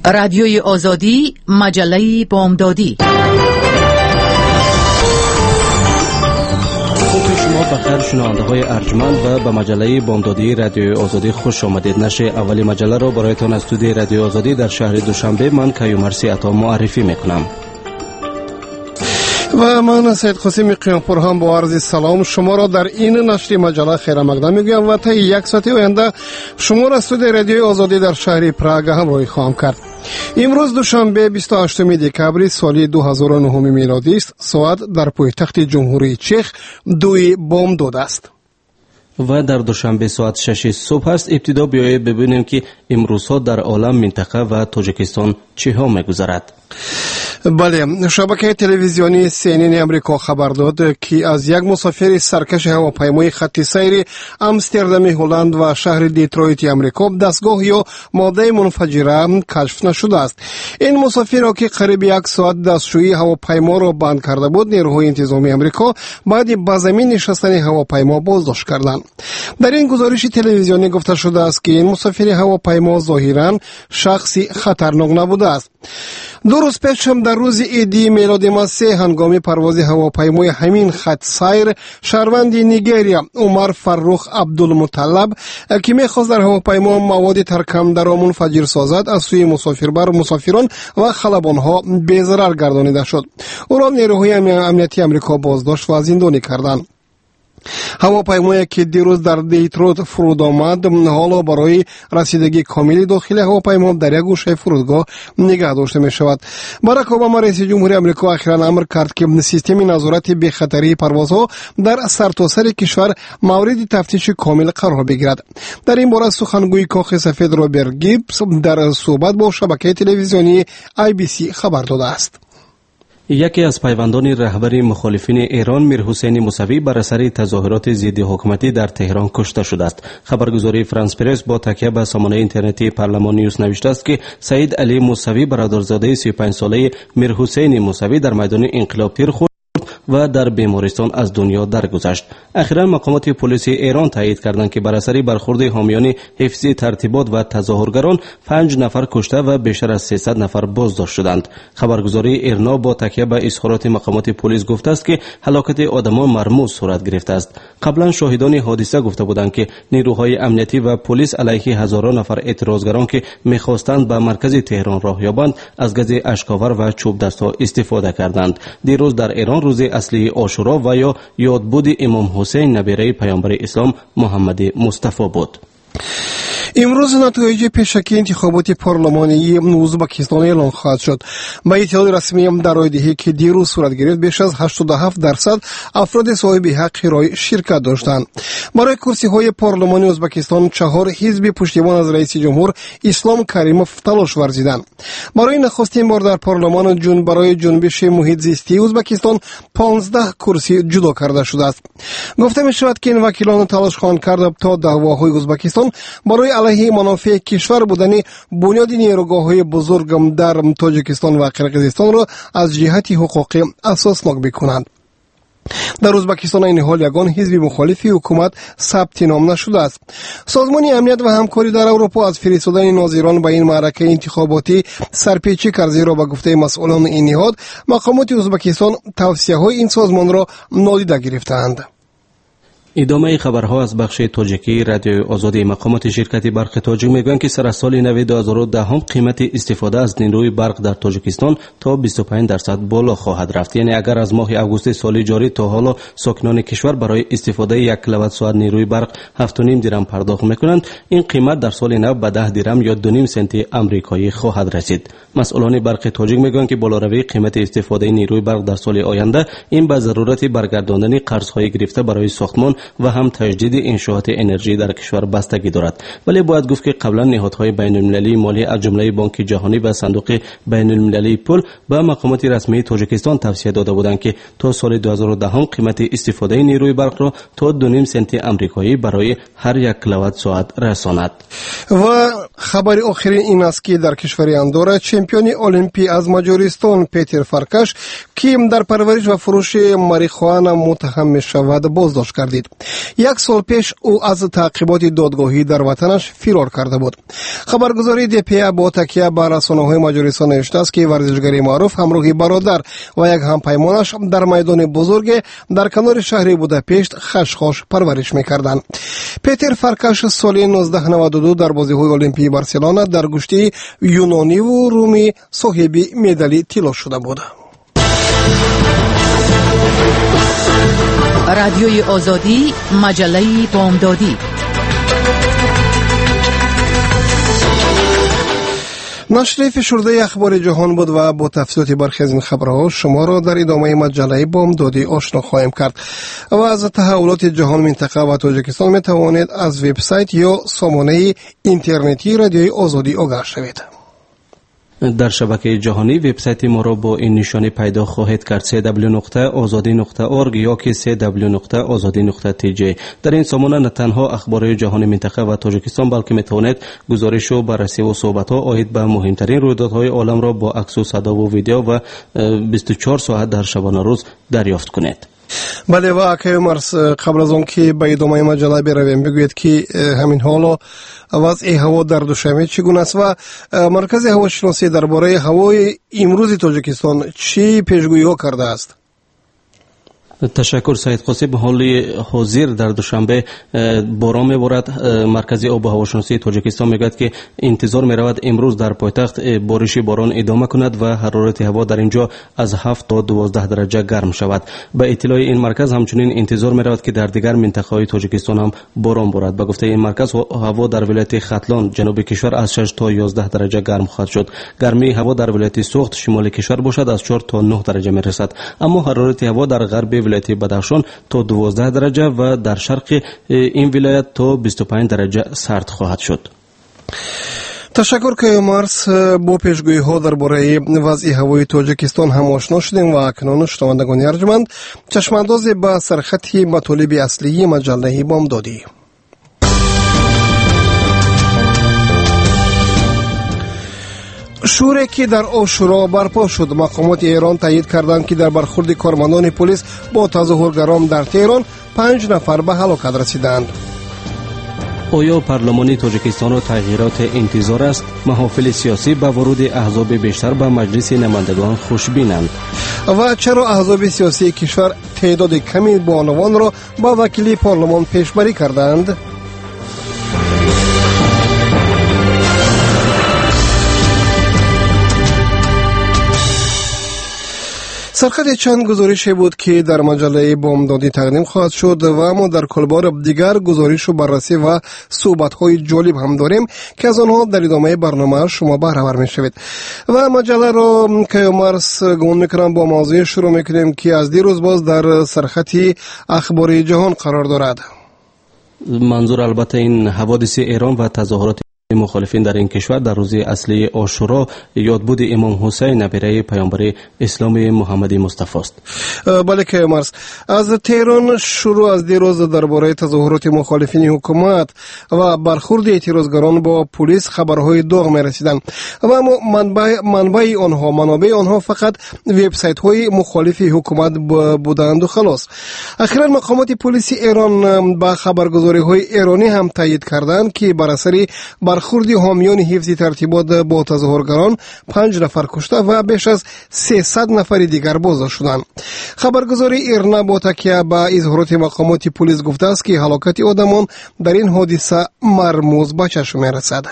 رادیوی آزادی، مجله بامدادی. صبح شما بخیر شنونده های ارجمند و به مجله بامدادی رادیوی آزادی خوش آمدید. نشر اولی مجله را برایتان از استودیوی رادیو آزادی در شهر دوشنبه من کیومرثی عطا معرفی میکنم. و من سید قاسم قیامپور هم با عرض سلام شما را در این نشر مجله خیر مقدم میگویم و تا یک ساعت آینده شما را استودیوی رادیو آزادی در شهر پراگ همراهی خواهم کرد. امروز دوشنبه 28 دکبر سال 2009 میلادی است. ساعت در پایتخت جمهوری چک 2 بامداد است. و در دوشنبه ساعت 6 صبح است. ابتدا بیایید ببینیم که امروزها در عالم، منطقه و تاجیکستان چه ها میگذرد. بله، شبکه تلویزیونی CNN امریکا خبر داد که از یک مسافر سرکش هواپیمای خط سیر امستردام هلند و شهر دیترویت امریکا دستگاه یا ماده منفجره کشف نشده است. این مسافر را که قریب یک ساعت دستشویی هواپیما را بند کرده بود، نیروهای انتظامی امریکا بعد به زمین نشستن هواپیما بازداشت کردند. در این گزارش تلویزیونی گفته شده است که این مسافر هواپیما ظاهرا شخصی خطرناک نبوده است. 2 روز پیش هم در روز عیدی میلاد مسیح هنگام پرواز هواپیمای همین خط سیر شهروند نیگریا عمر فروخ عبدالمطلب که می‌خواست در هواپیما مواد ترک‌کننده را منفجر سازد از سوی مسافران و خلبان‌ها بی‌ضرر گردانیده شد. او را نیروهای امنیتی آمریکا بازداشت و زندانی کردند. هواپیمایی که دیروز در دیترویت فرود آمد حالا برای رسیدگی کامل داخل هواپیما در یک گوشه فرودگاه نگه داشته می شود. باراک اوباما رئیس جمهوری آمریکا اخیراً امر کرد که سیستم نظارت بی خطری پروازها در سرتاسر کشور مورد تفتیش کامل قرار بگیرد. در این باره سخنگوی کاخ سفید روبرت گیبز در صحبت با شبکه تلویزیونی ABC خبر داده است. یکی از پیوندان رهبر مخالفین ایران میرحسین موسوی بر اثر تظاهرات ضد حکومتی در تهران کشته شده است. خبرگزاری فرانس پرس با تکیه به سامانه اینترنتی پارلمان نیوز نوشته است که سعید علی موسوی برادرزاده 35 ساله میرحسین موسوی در میدان انقلاب تیر خورد و در بیمارستان از دنیا درگذشت. اخیراً مقامات پلیس ایران تایید کردند که بر اثر برخورد حامیان حفظ ترتیبات و تظاهرگران 5 نفر کشته و بیشتر از 300 نفر بازداشت شدند. خبرگزاری ایرنا با تکیه به اظهارات مقامات پلیس گفته است که هلاکت آدمان مرموز صورت گرفته است. قبلا شاهدان حادثه گفته بودند که نیروهای امنیتی و پلیس علیه هزاران نفر اعتراضگران که می‌خواستند به مرکز تهران راه یابند از گاز اشک‌آور و چوب دست‌ها استفاده کردند. دیروز در ایران روز اصلی عاشورا و یا یادبود امام حسین نبیره پیامبر اسلام محمد مصطفی بود. امروز نتایج پیشکی انتخابات پارلمانی ازبکستان اعلام خواهد شد. با اطلاع رسمی در رایدهی که دیروز صورت گرفت بیش از 87% افراد صاحب حق رای شرکت داشتند. برای کرسی های پارلمانی ازبکستان 4 حزب پشتیبان از رئیس جمهور اسلام کریموف تلاش ورزیدند. برای نخستین بار در پارلمان برای جنبش محیط زیستی ازبکستان 15 کرسی جدا کرده شده است. گفته می شود که این وکیلان تلاش خواهند کرد تا دعواهای ازبکستان برای علیه منافع کشور بودن بنیاد نیروگاه‌های بزرگ در تاجیکستان و قرقیزستان را از جهت حقوقی اساسناک بکنند. در ازبکستان این حال یگان حزب مخالف حکومت ثبت نام نشده است. سازمان امنیت و همکاری در اروپا از فرستادن ناظران به این معرکه انتخاباتی سرپیچی کرد، زیرا به گفته مسئولان این نهاد مقامات ازبکستان توصیه‌های این سازمان را نادیده گرفتند. ادامه خبرها از بخش تاجیکی رادیو آزادی. مقامات شرکت برق تاجیک میگویند که سر از سال نو 2010 قیمت استفاده از نیروی برق در تاجیکستان تا 25% بالا خواهد رفت. یعنی اگر از ماه آگوست سال جاری تا حالا ساکنان کشور برای استفاده 1 کیلووات ساعت نیروی برق 7.5 درم پرداخت میکنند، این قیمت در سال نو به 10 درم یا 2.5 سنت آمریکایی خواهد رسید. مسئولان برق تاجیک میگویند که بالاروی قیمت استفاده نیروی برق در سال آینده این به ضرورت برگرداندن قرضهای گرفته برای ساختمان و هم تجدید انشاءات انرژی در کشور بستگی دارد. ولی باید گفت که قبلا نهادهای بین المللی مالی از جمله بانک جهانی و صندوق بین المللی پول به مقامات رسمی تاجیکستان توصیه داده بودند که تا سال 2010 قیمت استفاده نیروی برق را تا 2.5 سنت آمریکایی برای هر 1 کیلووات ساعت رساند. و خبر آخرین این است که در کشور اندورا چمپیون المپی از مجارستان پیتر فرکش که در پرورش و فروش ماریخوانا متهم شود بازداشت گردید. یک سال پیش او از تعقیبات دادگاهی در وطنش فرار کرده بود. خبرگزاری DPA با تکیه بر رسانه‌های مجلسی نوشته است که ورزشگری معروف همراه برادر و یک همپیمانش در میدان بزرگ در کنار شهر بوداپشت خشخاش پرورش می‌کردند. پیتر فرکاش سال 1992 در بازی‌های المپیک بارسلونا در گشتی یونانی و رومی صاحب مدال طلا شده بود. رادیوی آزادی، مجله بامدادی. نشر فشرده اخبار جهان بود و با تفصیلات برخی از این خبرها شما را در ادامه مجله بامدادی آشنا خواهیم کرد. و از تحولات جهان، منطقه و تاجیکستان می توانید از وبسایت یا سامانه اینترنتی رادیوی آزادی آگاه شوید. در شبکه جهانی وبسایت ما را با این نشانی پیدا خواهید کرد: www.azadi.org یا که www.azadi.tj. در این سامانه نه تنها اخبار جهان، منطقه و تاجیکستان، بلکه می توانید گزارش و بررسی و صحبت ها آید به مهمترین رویدادهای عالم را با عکس و صدا و ویدیو و 24 ساعت در شبانه روز دریافت کنید. بله، و اکای مرس، قبل از اون که به ادامه مجله برویم بگوید که همین حالا وضع هوا در دوشنبه چگونه است و مرکز هواشناسی درباره هوای امروز تاجیکستان چی پیشگویی ها کرده است؟ تشکر سید قاسم. حال حاضر در دوشنبه باران میبارد. مرکز آب و هواشناسی تاجیکستان میگوید که انتظار میرود امروز در پایتخت بارش باران ادامه کند و حرارت هوا در اینجا از 7 تا 12 درجه گرم شود. به اطلاع این مرکز همچنین انتظار میرود که در دیگر منطقه‌های تاجیکستان هم باران بارد. به گفته این مرکز هوا در ولایت ختلان جنوب کشور از 6 تا 11 درجه گرم خواهد شد. گرمی هوا در ولایت سوخت شمال کشور باشد از 4 تا 9 درجه میرسد، اما حرارت هوا در غرب ولایت بدخشان تا 12 درجه و در شرق این ولایت تا 25 درجه سرد خواهد شد. تشکر که مارس. با پیشگویی ها درباره وضع هوای تاجیکستان هم آشنا شدیم و اکنون شنوندگان ارجمند چشمانداز به سرخط مطالب اصلی مجله بامدادی. شوری که در عاشورا برپا شد، مقامات ایران تایید کردند که در برخورد کارمندان پلیس با تظاهرگران در تهران 5 نفر به هلاکت رسیدند. آیا پارلمان تاجیکستان را تغییرات انتظار است؟ محافل سیاسی با ورود احزاب بیشتر به مجلس نمایندگان خوشبینند. و چرا احزاب سیاسی کشور تعداد کمی بانوان را با وکیل پارلمان پیشبری کردند؟ سرخط چند گزارش بود که در مجله بامدادی تقدیم خواهد شد و اما در کلبار دیگر گزارش و بررسی و صحبت‌های جالب هم داریم که از آنها در ادامه برنامه شما بهره‌ور می‌شوید. و مجله را که مرس گمان می‌کنم با موضوع شروع می‌کنیم که از دیروز باز در سرخط اخبار جهان قرار دارد. منظور البته این حوادث ایران و تظاهرات مخالفین در این کشور در روز اصلی عاشورا یادبود امام حسین نبیره پیامبر اسلام محمد مصطفی است. بله که مرس، از تهران شروع از دیروز درباره تظاهرات مخالفین حکومت و برخورد اعتراضگران با پلیس خبرهای داغ می‌رسیدند و منابع آنها فقط وبسایت های مخالف حکومت بودند و خلاص. اخیراً مقامات پلیس ایران با خبرگزاری های ایرانی هم تایید کردند که بر اثر برخورد حامیان حفظ ترتیبات با تظاهرگران 5 نفر کشته و بیش از 300 نفر دیگر بازداشت شدند. خبرگزاری ایرنا با تکیه به اظهارات مقامات پلیس گفته است که هلاکت آدمان در این حادثه مرموز به چشم می‌رسد.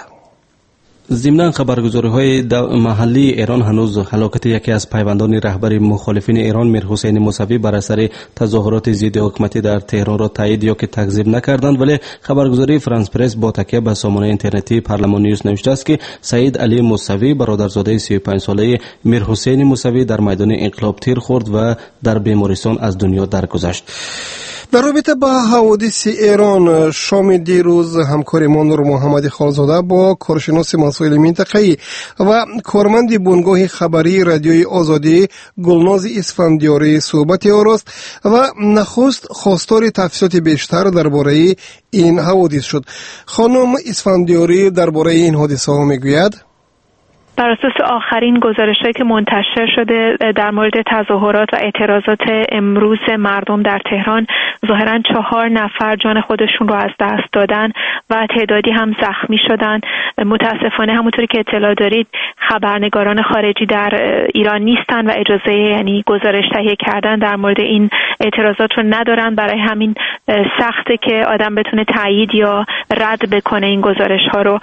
ضمن خبرگزاری‌های محلی ایران هنوز هلاکت یکی از پیوندان رهبر مخالفین ایران میرحسین موسوی بر اثر تظاهرات ضد حکومتی در تهران را تایید یا که تکذیب نکردند، ولی خبرگزاری فرانس پرس با تکیه به سامانه اینترنتی پارلمان نیوز نوشته است که سعید علی موسوی برادرزاده 35 ساله میرحسین موسوی در میدان انقلاب تیر خورد و در بیمارستان از دنیا درگذشت. در رابطه با حوادث ایران، شام دیروز همکارمان نور محمد خالزاده با کارشناس مسائل منطقه‌ای و کارمند بنگاه خبری رادیوی آزادی گلناز اسفندیاری صحبت آورد و نخست خواستار تفصیلات بیشتر درباره این حوادث شد. خانم اسفندیاری درباره این حادثه ها میگوید: بر اساس آخرین گزارش‌هایی که منتشر شده در مورد تظاهرات و اعتراضات امروز مردم در تهران، ظاهراً 4 نفر جان خودشون رو از دست دادن و تعدادی هم زخمی شدن. متاسفانه همونطوری که اطلاع دارید خبرنگاران خارجی در ایران نیستن و اجازه یعنی گزارش تهیه کردن در مورد این اعتراضات رو ندارن. برای همین سخته که آدم بتونه تایید یا رد بکنه این گزارش‌ها رو،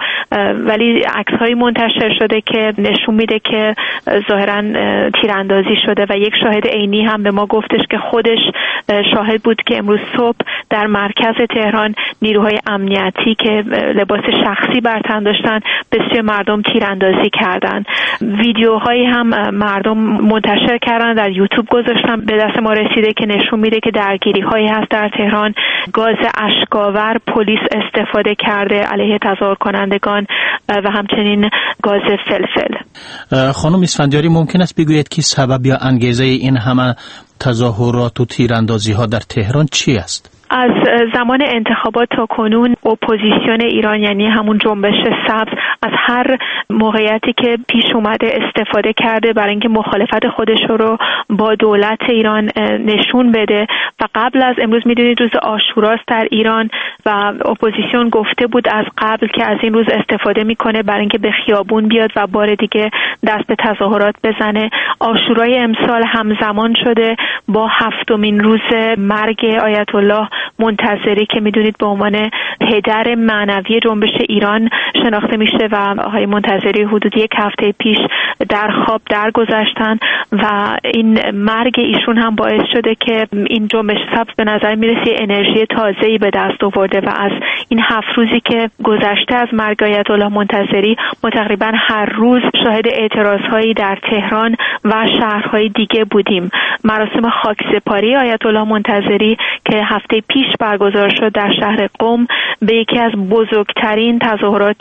ولی عکس‌هایی منتشر شده که نشون میده که ظاهراً تیراندازی شده و یک شاهد عینی هم به ما گفتش که خودش شاهد بود که امروز صبح در مرکز تهران نیروهای امنیتی که لباس شخصی بر تن داشتن بسیار مردم تیراندازی کردن. ویدیوهایی هم مردم منتشر کردن در یوتیوب گذاشتن، به دست ما رسیده که نشون میده که درگیری‌هایی هست در تهران. گاز اشک‌آور پلیس استفاده کرده علیه تظاهر کنندگان و همچنین گاز فلفل. خانم اسفندیاری، ممکن است بگویید که سبب یا انگیزه این همه تظاهرات و تیراندازی ها در تهران چی است؟ از زمان انتخابات تا کنون اپوزیسیون ایران یعنی همون جنبش سبز از هر موقعیتی که پیش اومده استفاده کرده برای اینکه مخالفت خودش رو با دولت ایران نشون بده و قبل از امروز میدونید روز عاشوراست در ایران و اپوزیسیون گفته بود از قبل که از این روز استفاده میکنه برای اینکه به خیابون بیاد و بار دیگه دست به تظاهرات بزنه. عاشورای امسال همزمان شده با 7مین روز مرگ آیت الله منتظری که میدونید به عنوان پدر معنوی جنبش ایران شناخته میشه و آقای منتظری حدود 1 هفته پیش در خواب درگذشتن و این مرگ ایشون هم باعث شده که این جنبش سبز به نظر میرسه انرژی تازه‌ای به دست آورده و از این 7 روزی که گذشته از مرگ آیت الله منتظری ما تقریبا هر روز شاهد اعتراضهایی در تهران و شهرهای دیگه بودیم. مراسم خاکسپاری آیت الله منتظری که هفته پیش برگزار شد در شهر قم به یکی از بزرگترین تظاهرات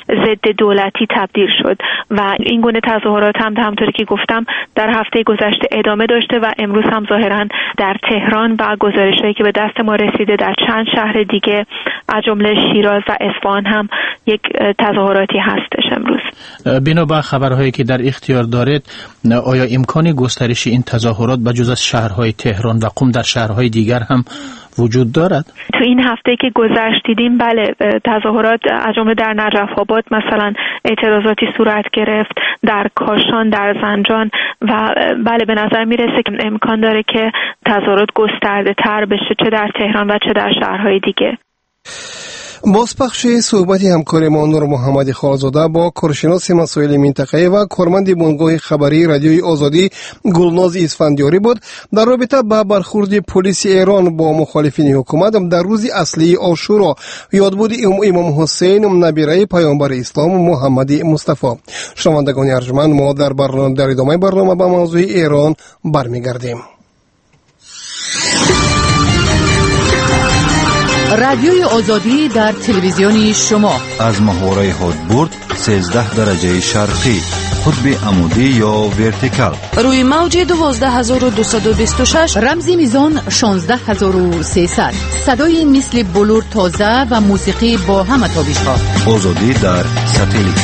ضد دولتی تبدیل شد و این گونه تظاهرات هم همونطوری که گفتم در هفته گذشته ادامه داشته و امروز هم ظاهراً در تهران و گزارش‌هایی که به دست ما رسیده در چند شهر دیگه از جمله شیراز و اصفهان هم یک تظاهراتی هستش امروز. بنا به خبرهایی که در اختیار دارید، آیا امکان گسترش این تظاهرات بجز از شهرهای تهران و قم در شهرهای دیگر هم وجود دارد؟ تو این هفته که گذشت دیدیم بله، تظاهرات از جمله در نجف آباد مثلا اعتراضاتی صورت گرفت، در کاشان، در زنجان و بله به نظر میرسه که امکان داره که تظاهرات گسترده تر بشه چه در تهران و چه در شهرهای دیگه. بازپخش صحبت همکار ما نور محمد خالزاده با کارشناس مسائل منطقه‌ای و کارمند بنگاه خبری رادیوی آزادی گلناز اسفندیاری بود در رابطه با برخورد پلیس ایران با مخالفین حکومت در روز اصلی عاشورا. یادبود امام حسین نبیره پیامبر اسلام محمد مصطفی. شنوندگان ارجمند، ما در ادامه برنامه با موضوع ایران برمیگردیم. رادیوی آزادی در تلویزیون شما از محوره هادبورد 13 درجه شرقی، قطب عمودی یا ورتیکال، روی موج 12226، رمزی میزان 16300، صدای مثل بلور تازه و موسیقی با همه تابش‌ها. آزادی در ساتلیت.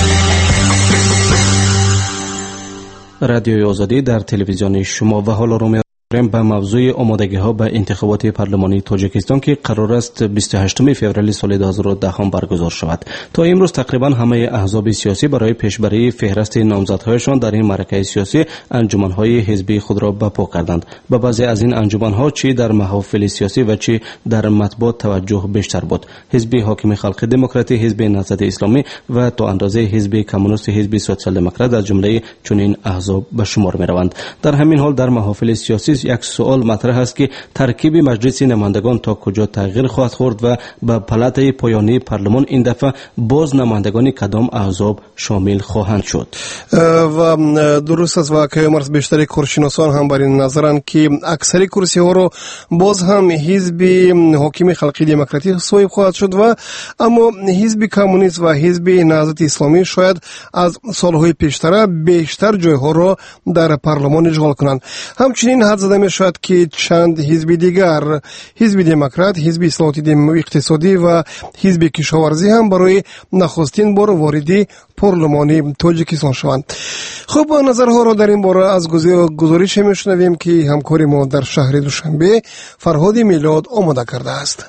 رادیوی آزادی در تلویزیون شما و حالا رو به موضوع آمادگی ها به انتخابات پارلمانی تاجیکستان که قرار است 28 فوریه سال 2010 برگزار شود. تا امروز تقریبا همه احزاب سیاسی برای پیشبری فهرست نامزدهایشان در این معرکه سیاسی انجمن‌های حزبی خود را برپا کردند. به بعضی از این انجمن‌ها چی در محافل سیاسی و چی در مطبوعات توجه بیشتر بود. حزب حاکم خلق دموکراتی، حزب نهضت اسلامی و تا اندازه حزب کمونیست، حزب سوسیال دموکرات از جمله چنین احزاب به شمار می‌روند. در همین حال در محافل سیاسی یک سوال مطرح است که ترکیب مجلس نمایندگان تا کجا تغییر خواهد خورد و به پلات پایانی پارلمان این دفعه باز نمایندگان کدام احزاب شامل خواهند شد. و درست است و که مرز بیشتری کارشناسان هم بر این نظرند که اکثری کرسی ها رو باز هم حزب حاکم خلق دموکراتی صاحب خواهد شد و اما حزب کمونیست و حزب نهضت اسلامی شاید از سالهای پیشتر بیشتر جایها را در پارلمان اشغال کنند. همچنین حد زده می شود که چند حزب دیگر، حزب دموکرات، حزب اصلاحات اقتصادی و حزب کشاورزی هم برای نخستین بار واردی پارلمانی تاجیکستان شوند. خب نظرها را در این باره از گزارش میشنویم که همکار ما در شهر دوشنبه فرهاد میلاد آماده کرده است.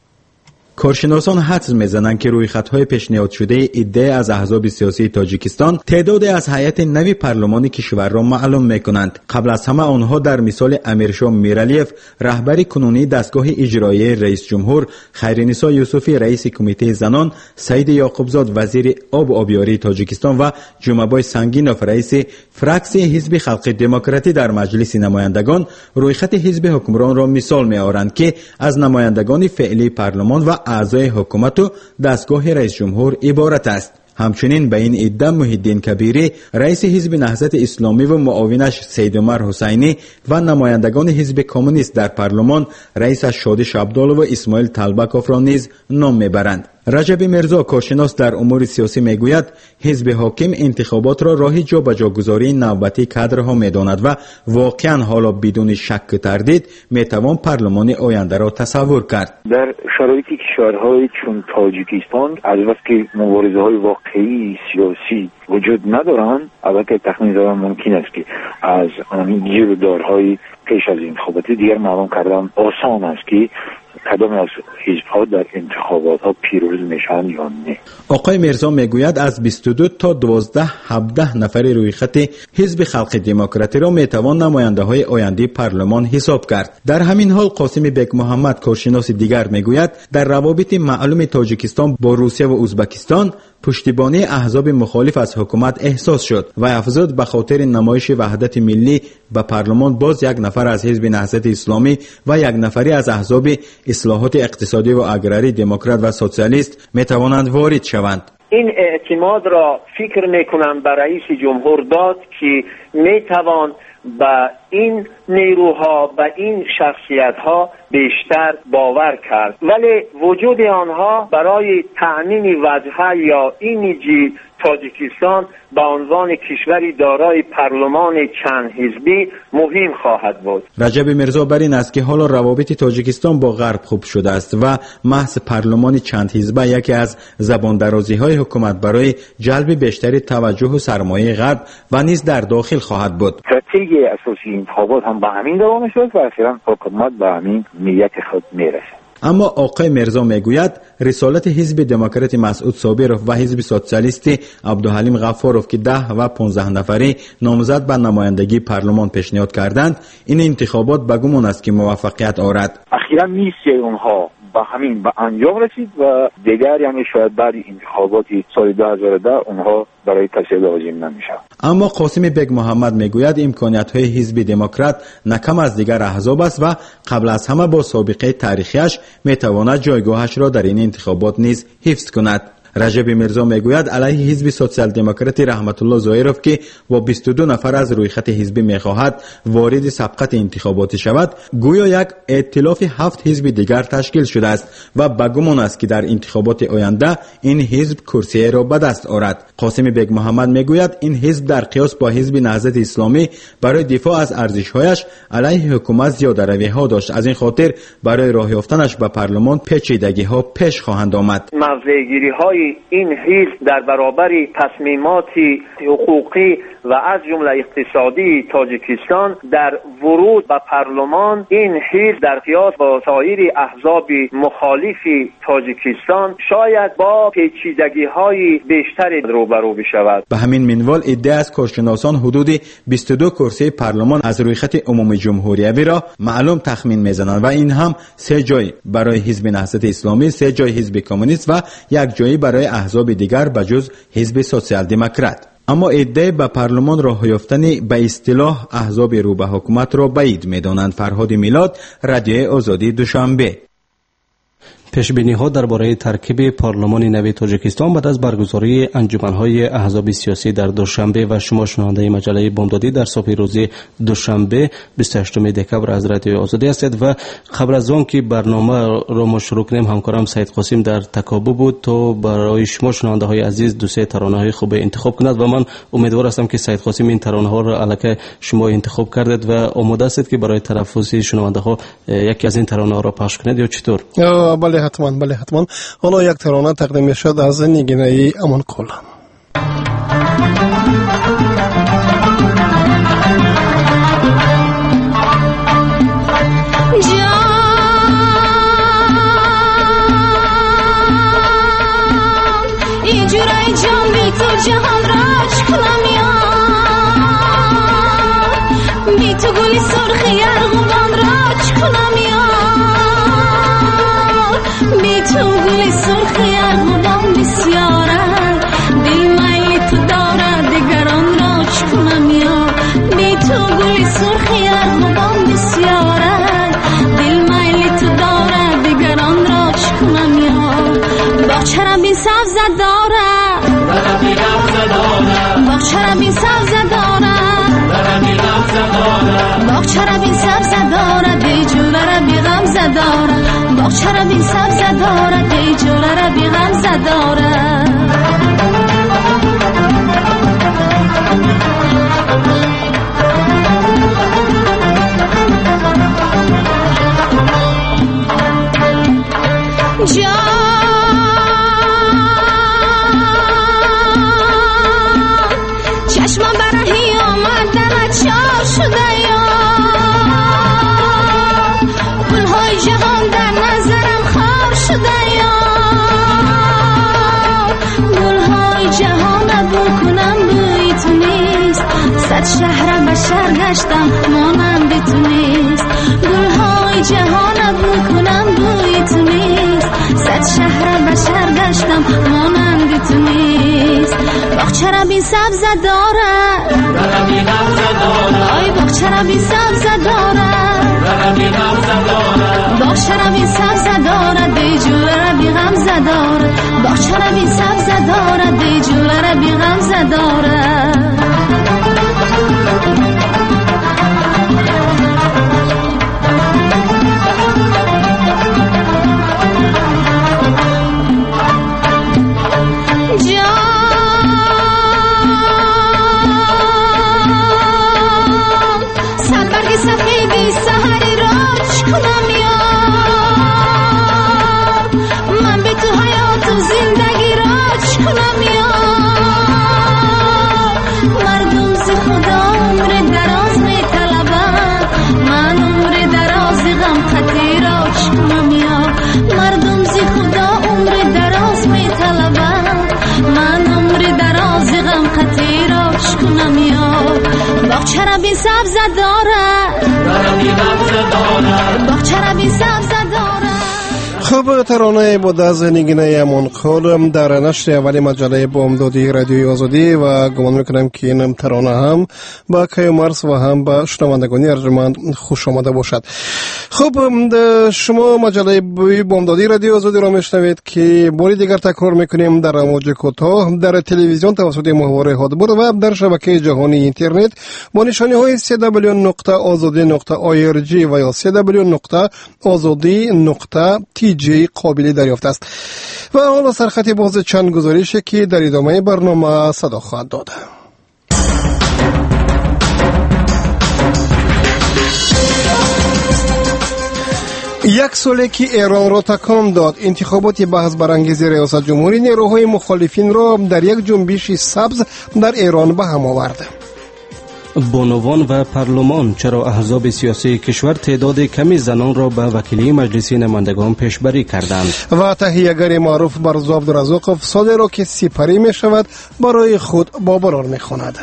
کارشناسان حدس میزنند که روی خطهای پیشنهاد شده ایده از احزاب سیاسی تاجیکستان تعدادی از هیئت نوی پارلمانی کشور را معلوم میکنند. قبل از همه آنها در مثال امیرشاه میرالیف رهبر کنونی دستگاه اجرایی رئیس جمهور، خیرنسا یوسفی رئیس کمیته زنان، سعید یعقوبزاد وزیر آب و آبیاری تاجیکستان و جمعه‌بای سنگینوف رئیس فراکسی حزب خلق دموکراتی در مجلس نمایندگان روی خط حزب حکمران را مثال میآورند که از نمایندگان فعلی پارلمان و اعضای حکومت و دستگاه رئیس جمهور عبارت است. همچنین به این ایده محیدین کبیری رئیس حزب نهضت اسلامی و معاونش سید عمر حسینی و نمایندگان حزب کمونیست در پارلمان رئیسش شادش عبدالله و اسماعیل طلبکوف را نیز نام میبرند. رجب میرزا کارشناس در امور سیاسی میگوید حزب حاکم انتخابات را راه جابجاگذاری نوبتی کادرها میداند و واقعا حالا بدون شک و تردید میتوان پارلمان آینده را تصور کرد. در شرایطی کشورهای چون تاجیکستان از وقتی که مبارزه‌های واقعی سیاسی وجود ندارند، البته تخمین زدن ممکن است که از آن گیرودارهای پیش از انتخاباتی دیگر معلوم کردن آسان است که کدام از حزب‌ها در انتخابات ها پیروز میشن یا نه. آقای میرزا میگوید از 22 تا 17 نفر روی خط حزب خلق دموکراتی را میتوان نماینده های آینده پارلمان حساب کرد. در همین حال قاسم بیگ محمد کارشناس دیگر میگوید در روابط معلوم تاجیکستان با روسیه و ازبکستان پشتیبانی احزاب مخالف از حکومت احساس شد و افزود به خاطر نمایش وحدت ملی به پارلمان باز یک نفر از حزب نهضت اسلامی و یک نفری از احزاب اصلاحات اقتصادی و اگراری دموکرات و سوسیالیست میتوانند وارد شوند. این اعتماد را فکر میکنم به رئیس جمهور داد که میتوان به این نیروها به این شخصیت‌ها بیشتر باور کرد، ولی وجود آنها برای تأمین وجهه یا ایمیجی تاجیکستان به عنوان کشوری دارای پارلمان چند حزبی مهم خواهد بود. رجب میرزا بر این است که حالا روابط تاجیکستان با غرب خوب شده است و محض پارلمان چند حزبه یکی از زبان درازی‌های حکومت برای جلب بیشتر توجه و سرمایه غرب و نیز در داخل خواهد بود. استراتژی اساسی انتخابات هم به همین دوام شد و اخیراً حکومت به همین نیت خود میرسد. اما آقای میرزا میگوید رسالت حزب دموکرات مسعود صابرов و حزب سوسیالیست عبدالحلیم غفارov که 10 و 15 نفری نامزد به نمایندگی پارلمان پیشنهاد کردند، این انتخابات به گمان است که موفقیت آورد. اخیراً میشه اونها با همین به انجام رسید و دیگر یعنی شاید بعد انتخابات سال 2010 اونها برای تصویب لازم نمیشه. اما قاسم بیگ محمد میگوید امکانیت‌های حزب دموکرات نکم از دیگر احزاب است و قبل از همه با سابقه تاریخیش میتواند جایگاهش را در این انتخابات نیز حفظ کند. رجب میرزا میگوید علیه حزب سوسیال دموکراتی رحمت الله ظاهرov که با 22 نفر از روی خط حزبی میخواهد وارد سبقت انتخاباتی شود، گویا یک ائتلاف 7 حزب دیگر تشکیل شده است و به گمان است که در انتخابات آینده این حزب کرسی را به دست آورد. قاسم بیگ محمد میگوید این حزب در قیاس با حزب نهضت اسلامی برای دفاع از ارزش‌هایش علیه حکومت زیاده‌روی‌ها داشت، از این خاطر برای راه یافتنش به پارلمان پیچیدگی‌ها پیش خواهند آمد. موضع‌گیری‌های این حزب در برابر تصمیمات حقوقی و از جمله اقتصادی تاجیکستان در ورود به پارلمان، این حزب در قیاس با سایر احزاب مخالف تاجیکستان شاید با پیچیدگی‌های بیشتری روبرو بشود. به همین منوال ایده از کارشناسان حدود 22 کرسی پارلمان از روی خط عمومی جمهوریوی را معلوم تخمین میزنند و این هم 3 جای برای حزب نهضت اسلامی، 3 جای حزب کمونیست و 1 جایی برای احزاب دیگر بجز حزب سوسیال دموکرات. اما ایده به پارلمان راه یافتن به اصطلاح احزاب رو به حکومت را بعید می‌دانند. فرهاد میلاد، رادیو آزادی، دوشنبه. پیشبینی‌ها درباره ترکیب پارلمان نوی تاجیکستان بعد از برگزاری انجمن‌های احزاب سیاسی در دوشنبه و شما شنونده مجله بامدادی در صبح روز دوشنبه 28 دکبر از رادیو آزادی هستید و قبل از آن که برنامه را ما شروع کنیم همکارم سید قاسم در تکابو بود تو برای شما شنونده های عزیز دو سه ترانه های خوب انتخاب کند و من امیدوار هستم که سید قاسم این ترانه ها را الکی شما انتخاب کردید و آماده هستید که برای تلفظ شنونده ها یکی از این ترانه ها را پخش کنید یا چطور؟ بله حتما حالا یک ترانه تقدیم میشد از نگینه امان کلا. جهان راج کنم یا بی تو گلی سرخی ارغوان راج کنم یا بی تو گلی سرخی ارغوان بسیارد دل میل تو دارد دیگران راج کنم یا بی تو گلی سرخی ارغوان بسیارد دل میل تو دارد دیگران راج کنم یا باغچه را بی سبز دارد باغچه را بی سبز دارد باغچه را بی سبز دارد ای جوله را بی غمزه دارد باغچه را بی سبز دارد ای جوله را بی غمزه دارد شهرم بشر گشتم مانند تو نیست گلهای جهان بکنم بوی تو نیست صد شهرم بشر گشتم مانند تو نیست باغچه را بی سبز دارد آی باغچه را بی سبز دارد باغچه را بی سبز دارد ای جوله را بی غمزه دارد باغچه را بی سبز دارد ای جوله را بی غمزه دارد باغچه را بی سبز دارد باغچه را بی سبز دارد. خب ترانه بود از نگینه امان کلا در نشر اولی مجله بامدادی رادیوی آزادی و گمان میکنم که این ترانه هم با کیومرس و هم با شنوندگان ارجمند خوش آمده باشد. خب شما مجله بامدادی رادیوی آزادی را میشنوید که باری دیگر تکرار میکنیم در امواج کوتاه در تلویزیون توسط محور هادبور و در شبکه جهانی اینترنت با نشانی های www.azadi.org و یا www.azadi.tg قابل دریافت است. و حالا سرخط باز چند گزارشی که در ادامه برنامه صدا خواهد داد. یک ساله که ایران را تکان داد انتخابات بحث برانگیز ریاست جمهوری نیروهای مخالفین را در یک جنبش سبز در ایران به هم آورد. بانوان و پارلمان چرا احزاب سیاسی کشور تعداد کمی زنان را به وکیلی مجلس نمایندگان پیشبری کردند و تهیه‌گر معروف برزو عبدالرزاق فسادی را که سپری می شود برای خود بابرار می خواند.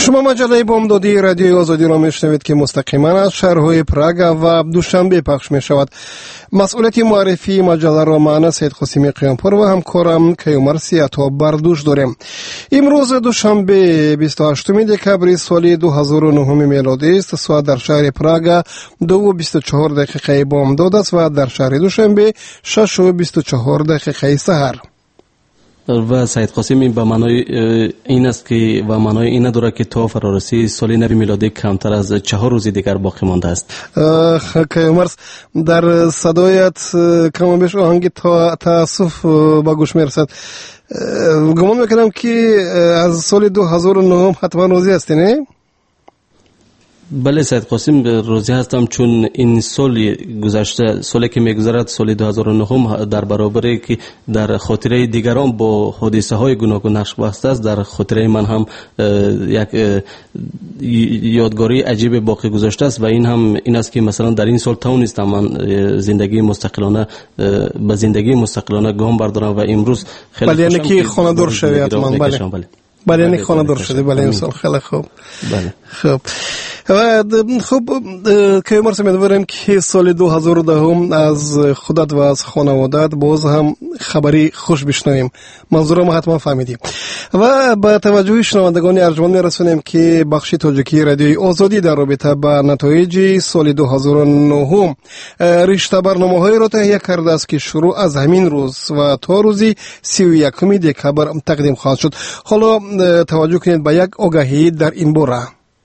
شما مجله بامدادی رادیوی آزادی را میشنوید که مستقیما از شهرهای پراگ و دوشنبه پخش می شود. مسئولیت معرفی مجله را من سید قاسمی قیامپور و همکارم کیومرث عطا بر دوش داریم. امروز دوشنبه 28 دکبر سال 2009 میلادی است. ساعت در شهر پراگ 2:24 بامداد است و در شهر دوشنبه 6:24 سحر. و سید قاسمی به معنای این است که و معنای این نداره که تا فرارسی سال نو میلادی کمتر از 4 روز دیگر باقی مانده است. کیومرث در صدایت کم بیش آهنگ تاسف با گوش میرسد. گمان میکنم که از سال 2009 حتما روزی هستی نه؟ بله سید قاسم روزی هستم، چون این سال گذشته، سالی که میگذرد سال 2009 در برابری که در خاطره دیگران با حادثه های گوناگون نقش بسته است، در خاطره من هم یک یادگاری عجیب باقی گذاشته است و این است که مثلا در این سال توانستم من زندگی مستقلانه به زندگی مستقلانه گام بردارم و امروز خیلی خوشم. بله یعنی که خانه دار شوی حتما. بله یعنی خانه دار شدی. بله این سال خیلی خوب. بله خوب. خب کیومرث امیدوارم که سال 2010 از خودت و از خانوادت باز هم خبری خوش بشنویم. منظورم حتما فهمیدیم. و با توجه شنوندگان ارجمند میرسونیم که بخش تاجیکی رادیوی آزادی در رابطه با نتایج سال 2009 رشته برنامه‌های را تهیه کرده است که شروع از همین روز و تا روزی 31 دکبر تقدیم خواهد شد. حالا توجه کنید به یک آگاهی در این باره.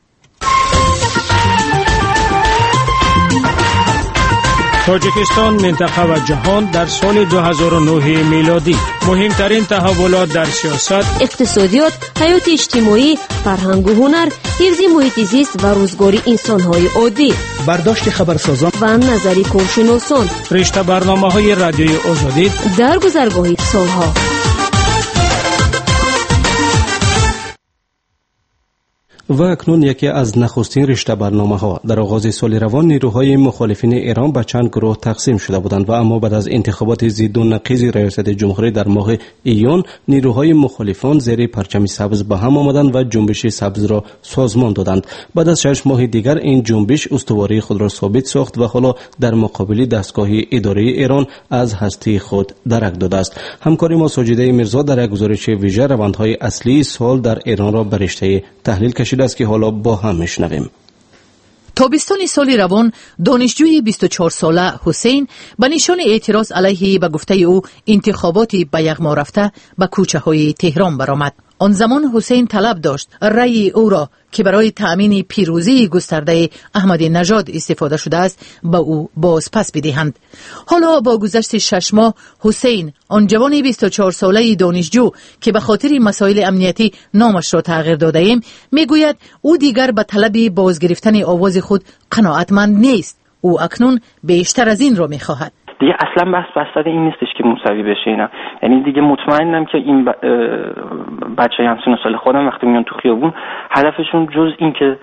تاجیکستان، منطقه و جهان در سال 2009 میلادی. مهمترین تحولات در سیاست، اقتصادیات، حیات اجتماعی، فرهنگ و هنر، حفظ محیط زیست و روزگاری انسان‌های عادی، برداشت خبرسازان و نظری کارشناسان. رشته برنامه‌های رادیوی آزادی در گذرگاه سالها. و اکنون یکی از نخستین رشته برنامه‌ها. در آغاز سال روان نیروهای مخالفین ایران به چند گروه تقسیم شده بودند و اما بعد از انتخابات ضد و نقیض ریاست جمهوری در ماه ایون، نیروهای مخالفان زیر پرچم سبز به هم آمدند و جنبش سبز را سازمان دادند. بعد از 6 ماه دیگر این جنبش استواری خود را ثابت ساخت و حالا در مقابل دستگاه اداری ایران از هستی خود درک داده است. همکار ما ساجده میرزا در یک گزارش ویژه روندهای اصلی سال در ایران را به رشته تحلیل کشیده است که حالا با هم میشنویم. تابستان سال روان دانشجوی 24 ساله حسین به نشان اعتراض علیه به گفته او انتخابات به یغما رفته به کوچه های تهران برآمد. آن زمان حسین طلب داشت رأی او را که برای تأمین پیروزی گسترده احمدی نژاد استفاده شده است به او بازپس بدهند. حالا با گذشت 6 ماه حسین، آن جوان 24 ساله دانشجو که به خاطر مسائل امنیتی نامش را تغییر داده ایم، میگوید او دیگر به طلب بازگرفتن آواز خود قناعتمند نیست. او اکنون بیشتر از این را میخواهد. دیگه اصلا بحث این نیستش که موسوی بشه اینا. یعنی دیگه مطمئنم که این بچه‌ای همسن سال خودم وقتی میان تو خیابون هدفشون جز این که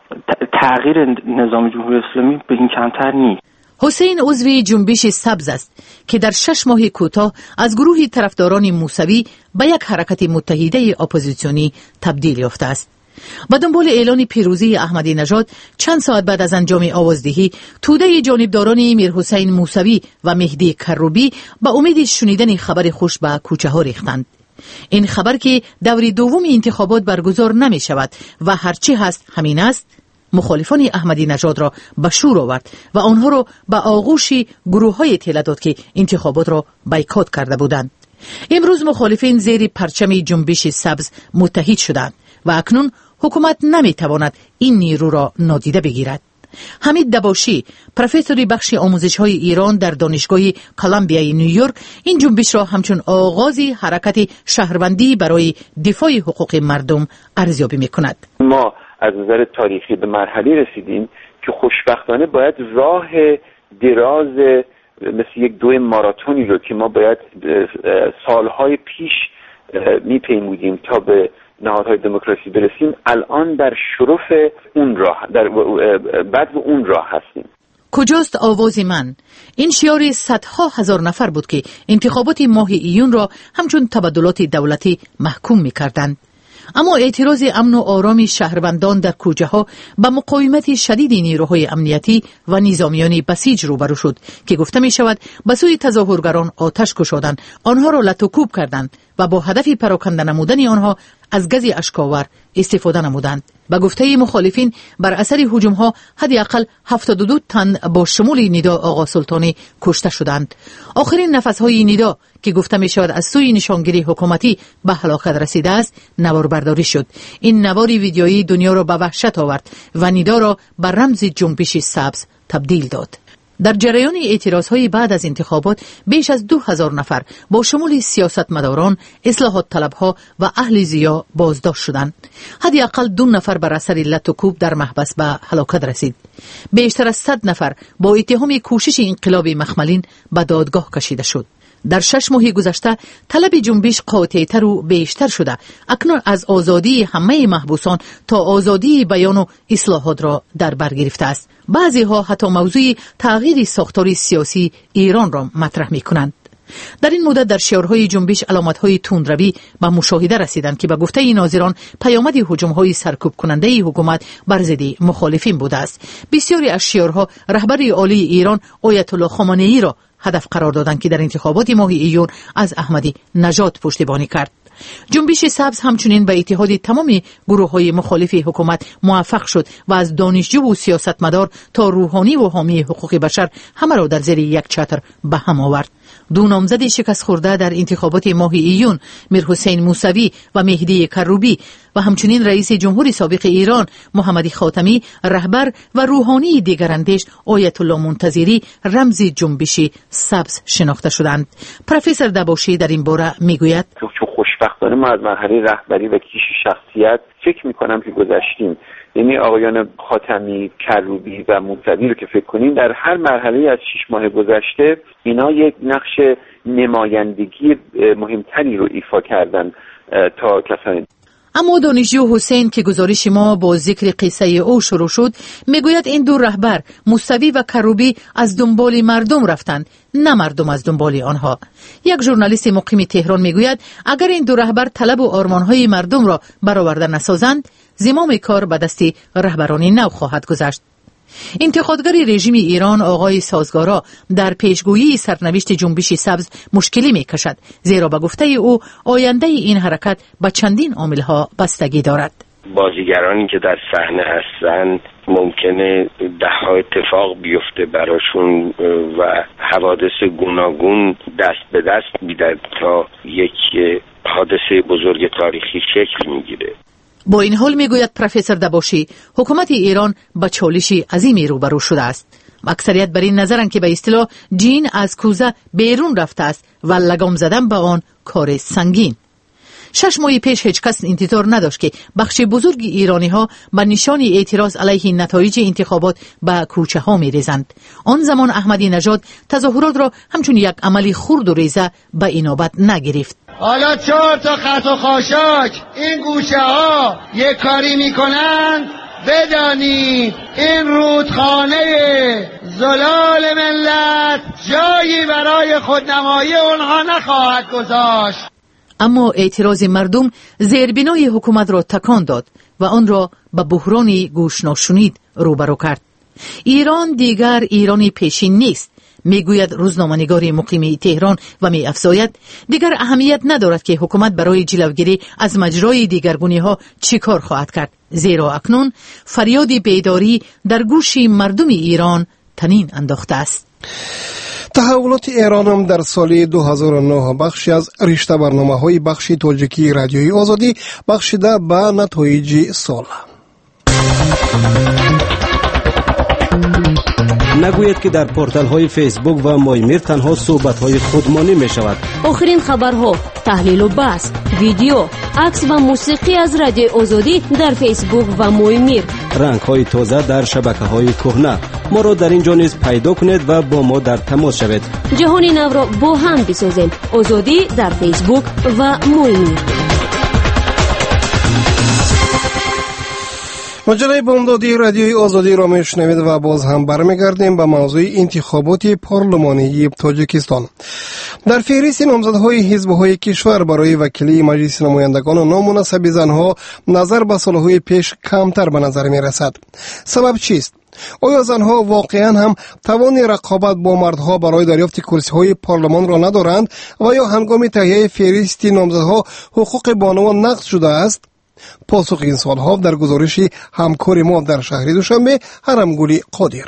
تغییر نظام جمهوری اسلامی به این کمتر نیست. حسین عضو جنبش سبز است که در 6 ماه کوتاه از گروه طرفداران موسوی به یک حرکت متحده اپوزیسیونی تبدیل یافته است. با دنبال اعلان پیروزی احمدی نژاد چند ساعت بعد از انجام آوازدهی، توده جانبداران میرحسین موسوی و مهدی کروبی به امید شنیدن خبر خوش به کوچه ها ریختند. این خبر که دور دوم انتخابات برگزار نمی شود و هرچی هست همین است، مخالفان احمدی نژاد را به شور آورد و آنها را به آغوش گروه های تله داد که انتخابات را بایکات کرده بودند. امروز مخالفین زیر پرچم جنبش سبز متحد شدند و اکنون حکومت نمیتواند این نیرو را نادیده بگیرد. حمید دباشی، پروفسور بخش آموزش‌های ایران در دانشگاه کلمبیای نیویورک، این جنبش را همچون آغازی حرکت شهروندی برای دفاع حقوق مردم ارزیابی می‌کند. ما از نظر تاریخی به مرحله رسیدیم که خوشبختانه باید راه دراز مثل یک دو ماراتونی رو که ما باید سالهای پیش میپیمودیم تا به نهادهای دموکراسی برسیم، الان در شرف اون راه، در بدو اون راه هستیم. کجاست آواز من؟ این شعار صدها هزار نفر بود که انتخابات ماه ایون را همچون تبادلات دولتی محکوم می‌کردند. اما اعتراض امن و آرام شهروندان در کوچه ها به مقاومت شدید نیروهای امنیتی و نظامیان بسیج روبرو شد که گفته می شود به سوی تظاهرگران آتش گشودند، آنها را لط و کوب کردند و با هدف پراکنده نمودن آنها از گاز اشک‌آور استفاده نمودند. به گفته مخالفین بر اثر هجوم ها حداقل 72 تن با شمول ندا آقا سلطانی کشته شدند. آخرین نفس‌های ندا که گفته می شود از سوی نشانگیری حکومتی به هلاکت رسیده است نوار برداری شد. این نوار ویدیویی دنیا را به وحشت آورد و ندا را به رمز جنبش سبز تبدیل داد. در جریان اعتراضهای بعد از انتخابات بیش از 2000 نفر با شمول سیاستمداران، اصلاحات طلبها و اهل ضیا بازداشت شدند. حداقل 2 نفر بر اثر لط و کوب در محبس به هلاکت رسید. بیشتر از 100 نفر با اتهام کوشش انقلاب مخملین به دادگاه کشیده شد. در 6 ماه گذشته طلب جنبش قاطع‌تر و بیشتر شده. اکنون از آزادی همه محبوسان تا آزادی بیان و اصلاحات را در بر گرفته است. بعضی ها حتی موضوع تغییر ساختار سیاسی ایران را مطرح می کنند. در این مدت در شعارهای جنبش علامت‌های تندروی به مشاهده رسیدند که به گفته ناظران پیامد هجوم‌های سرکوب کننده حکومت بر ضد مخالفین بوده است. بسیاری از شعارها رهبر عالی ایران آیت الله خامنه‌ای را هدف قرار دادند که در انتخابات ماه ایون از احمدی نژاد پشتیبانی کرد. جنبش سبز همچنین به اتحاد تمام گروه‌های مخالف حکومت موفق شد و از دانشجو و سیاستمدار تا روحانی و حامی حقوق بشر همه را در زیر یک چتر به هم آورد. 2 نامزد شکست خورده در انتخابات ماه ایون، میرحسین موسوی و مهدی کروبی و همچنین رئیس جمهور سابق ایران محمد خاتمی، رهبر و روحانی دیگراندیش آیت الله منتظری رمز جنبش سبز شناخته شدند. پروفسور دباشی در این باره میگوید: خوشبختانه ما از مرحله رهبری و کیش شخصیت فکر میکنم که گذشتیم. یعنی آقایان خاتمی، کروبی و موسوی رو که فکر کنیم در هر مرحله از 6 ماه گذشته اینا یک نقش نمایندگی مهمتری رو ایفا کردن تا کسانی. اما دانشجو حسین که گزارش ما با ذکر قصه او شروع شد میگوید این 2 رهبر موسوی و کروبی از دنبال مردم رفتند، نه مردم از دنبال آنها. یک ژورنالیست مقیم تهران میگوید اگر این 2 رهبر طلب و آرمانهای مردم را برآورده نسازند زمام کار به دست رهبران نو خواهد گذشت. انتقادگر رژیم ایران آقای سازگارا در پیشگویی سرنوشت جنبش سبز مشکلی می کشد، زیرا به گفته او آینده این حرکت به چندین عامل‌ها بستگی دارد. بازیگرانی که در صحنه هستند ممکنه 10 اتفاق بیفته براشون و حوادث گوناگون دست به دست میدن تا یک حادثه بزرگ تاریخی شکل میگیره. با این حال میگوید پروفسور دباشی حکومت ایران با چالش عظیمی روبرو شده است. اکثریت بر این نظرند که به اصطلاح جین از کوزه بیرون رفته است و لگام زدن به آن کار سنگین. 6 ماه پیش هیچ کس انتظار نداشت که بخش بزرگ ایرانی ها به نشان اعتراض علیه نتایج انتخابات به کوچه ها می ریزند. آن زمان احمدی نژاد تظاهرات را همچون یک عملی خرد و ریزه به اینابت نگرفت. حالا 4 تا خط و خاشاک این گوشه ها یک کاری میکنند، بدانید این رودخانه زلال ملت جایی برای خودنمایی اونها نخواهد گذاشت. اما اعتراض مردم زیربنای حکومت را تکان داد و آن را به بحرانی گوش ناشنید روبرو کرد. ایران دیگر ایرانی پیشین نیست، میگوید روزنامه‌نگار مقیم تهران و می‌افزاید دیگر اهمیت ندارد که حکومت برای جلوگیری از مجرای دیگرگونی‌ها چی کار خواهد کرد، زیرا اکنون فریاد بیداری در گوش مردم ایران تنین انداخته است. تحولات ایران هم در سال 2009 بخشی از رشته برنامه‌های بخش تاجیکی رادیوی آزادی بخشیده به نتایج سال. نگوید که در پورتال های فیسبوک و مایمیر تنها صحبت های خودمانی می شود. آخرین خبرها، تحلیل و بحث، ویدیو، عکس و موسیقی از رادیو آزادی در فیسبوک و مایمیر. رنگ های تازه در شبکه های کهنه. ما را در اینجا نیز پیدا کنید و با ما در تماس شوید. جهان نو را با هم بسازیم. آزادی در فیسبوک و مایمیر. مجله بامدادی رادیوی آزادی را میشنوید و باز هم برمیگردیم به موضوع انتخابات پارلمانی تاجیکستان. در فهرست نامزدهای حزب‌های کشور برای وکیلی مجلس نمایندگان و نامناسب زنها نظر به سالهای پیش کمتر به نظر می رسد. سبب چیست؟ آیا زنها واقعا هم توان رقابت با مردها برای دریافت کرسی‌های پارلمان را ندارند و یا هنگام تهیه فهرست نامزدها حقوق بانوان نقض شده است؟ پاسخ این سوالها در گزارش همکار ما در شهر دوشنبه حرمگلی قادر.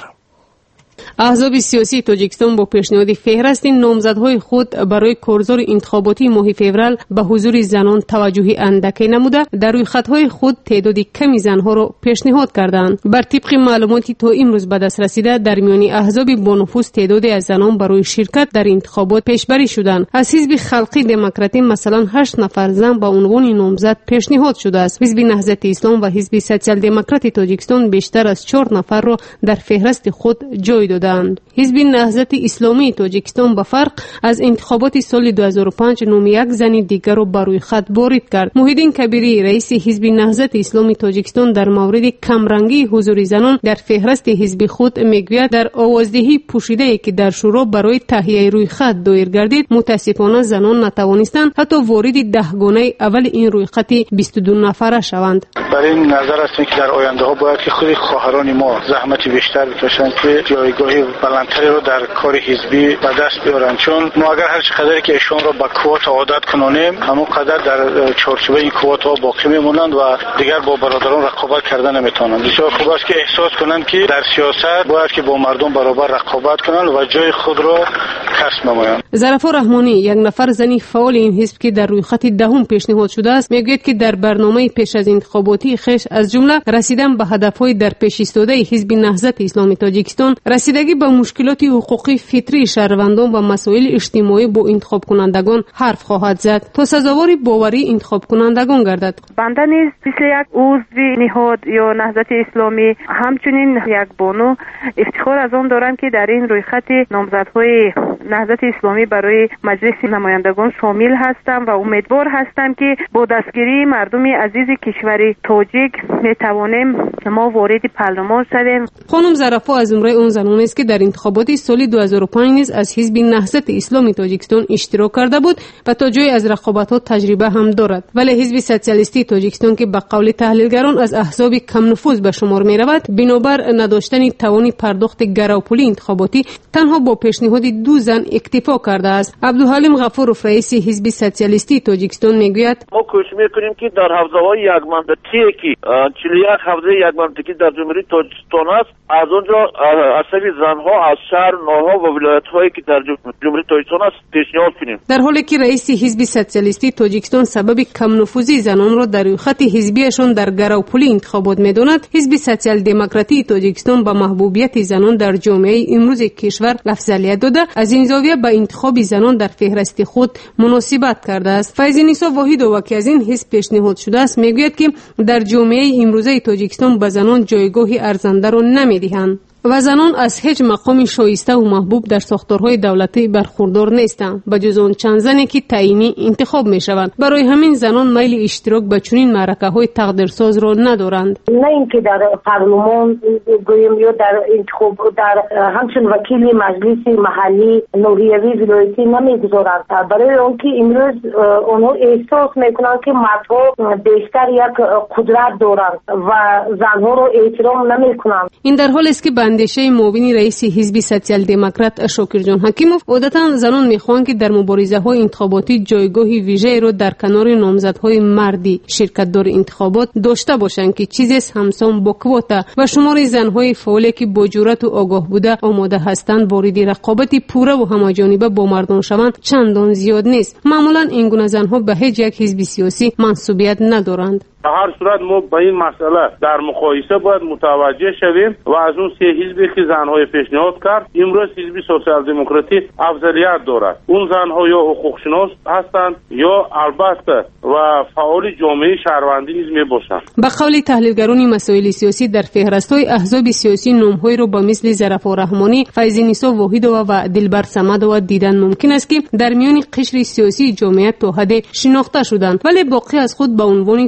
احزاب سیاسی تاجیکستان با پیشنهاد فهرست نامزدهای خود برای کارزار انتخاباتی ماه فوریه به حضور زنان توجه اندکی نموده در روی خطهای خود تعداد کمی زنها را پیشنهاد کردند. بر طبق معلوماتی تا امروز به دست رسیده در میان احزاب با نفوذ تعدادی از زنان برای شرکت در انتخابات پیشبری شدند. از حزب خلقی دموکراتی مثلا 8 نفر زن با عنوان نامزد پیشنهاد شده است. حزب نهضت اسلام و حزب سوسیال دموکراتی تاجیکستان بیشتر از 4 نفر را در فهرست خود جای دادند. حزب نهضت اسلامی تاجیکستان به فرق از انتخابات سال 2005 نام یک زن دیگر را بر روی خط وارد کرد. محیدین کبیری رئیس حزب نهضت اسلامی تاجیکستان در مورد کمرنگی حضور زنان در فهرست حزب خود میگوید در آوازدهی پوشیده‌ای که در شورا برای تهیه روی خط دایر گردید متاسفانه زنان نتوانستند حتی وارد 10 گانه اول این روی خط 22 نفره شوند. برای این نظر است که در آینده ها باید که خود خواهران ما زحمت بیشتر بکشند که جایگاه بلندتری رو در کار حزبی به دست بیارن، چون ما اگر هر چقدر که ایشون رو با کوات عادت کنونیم همون قدر در چارچوب این کوات ها باقی میمونند و دیگر با برادران رقابت کردن نمیتونند. بسیار خوب است که احساس کنند که در سیاست باید که با مردم برابر رقابت کنند و جای خود را کسب نمایند. ظرفا رحمانی یک نفر زنی فعال این حزب که در روی خط دهم پیشنهاد شده است میگوید که در برنامه پیش از انتخاباتی خش از جمله رسیدن به هدفهای در پیش ایستاده حزب نهضت اسلامی تاجیکستان، رسیدگی به مشکلات حقوقی فطری شهروندان و مسائل اجتماعی با انتخاب کنندگان حرف خواهد زد تا سزاوار باوری انتخاب کنندگان گردد. بنده نیز مثل یک عضو نهاد یا نهضت اسلامی همچنین یک بانو افتخار از آن دارم که در این روی خط نامزدهای نهضت اسلامی برای مجلس نمایندگان شامل هستم و امیدوار هستم که با دستگیری مردم عزیز کشور تاجیک میتوانیم ما وارد پارلمان شویم. خانم ظرفا از جمله اون زنان است که در انتخابات سال 2005 نیز از حزب نهضت اسلامی تاجیکستان اشتراک کرده بود و تا جای از رقابت‌ها تجربه هم دارد، ولی حزب سوسیالیستی تاجیکستان که به قول تحلیلگران از احزاب کم نفوذ به شمار می‌رود بنابر نداشتن توان پرداخت گروپولی انتخاباتی تنها با پیشنهاد 2 زن اکتفا کرده است. عبدالحلیم غفورov رئیس حزب سوسیالیستی تاجیکستان میگوید ما کوشش می‌کنیم که در حوزه‌های یک منطقه‌ای که 41 حوزه یک منطقه در جمهوری تاجیکستان است از اونجا عصبی زنها از شهر ناها و ولایت‌هایی که در جمهوری تاجیکستان است پیشنهاد کنیم. در حالی که رئیس حزب سوسیالیستی تاجیکستان سبب کم نفوذی زنان را در خط حزبیشان در گروپولی انتخابات می‌داند، حزب سوسیال دموکراتی تاجیکستان با محبوبیت زنان در جامعه امروز کشور افضلیت داده از این زاویه به انتخاب زنان در فهرست خود مناسبت کرده است. فیض‌نسا واحدова که از این حزب پیشنهاد شده است میگوید که در جامعه امروزه تاجیکستان به زنان جایگاه ارزنده را نمی‌دهند و زنان از هیچ مقام شایسته و محبوب در ساختارهای دولتی برخوردار نیستند بجز آن چند زنی که تعیینی انتخاب میشوند. برای همین زنان میل اشتراک به چنین معرکه‌های تقدیرساز را ندارند. نه اینکه در پارلمان گویم یا در انتخاب در همچون وکیل مجلس محلی نوریوی ولایتی نمیگذارند، برای آنکه امروز آنها احساس میکنند که مردها بیشتر یک قدرت دارند و زنها را احترام نمیکنند. این در حالی است که اندیشه معاون رئیس حزب سوسیال دموکرات شاکرجان حکیموف عادتا زنان میخواهند که در مبارزه‌های انتخاباتی جایگاه ویژه‌ای را در کنار نامزدهای مردی شرکت در انتخابات داشته باشند که چیزی همسان با کوتا و شمار زنهای فعالی که با جرأت و آگاه بوده آماده هستند وارد رقابت پوره و همه‌جانبه با مردان شوند چندان زیاد نیست. معمولا این گونه زنها به هیچ یک حزب سیاسی منسوبیت ندارند. در هر صورت ما با این مسئله در مقایسه باید متوجه شویم و از اون 3 حزبی که زنهای پیشنهاد کرد امروز حزب سوسیال دموکراتی افضلیت دارد. اون زنها یا حقوق شناس هستند یا البته و فعال جامعه شهروندی نیز میباشند. به قول تحلیلگران مسائل سیاسی در فهرست‌های احزاب سیاسی نام‌هایی را با مثل ظرفا رحمانی، فیض‌نسا واحدова و دلبر صمدova دیدن ممکن است که در میان قشر سیاسی جامعه تا حد شناخته شدند ولی باقی از خود به عنوان فعال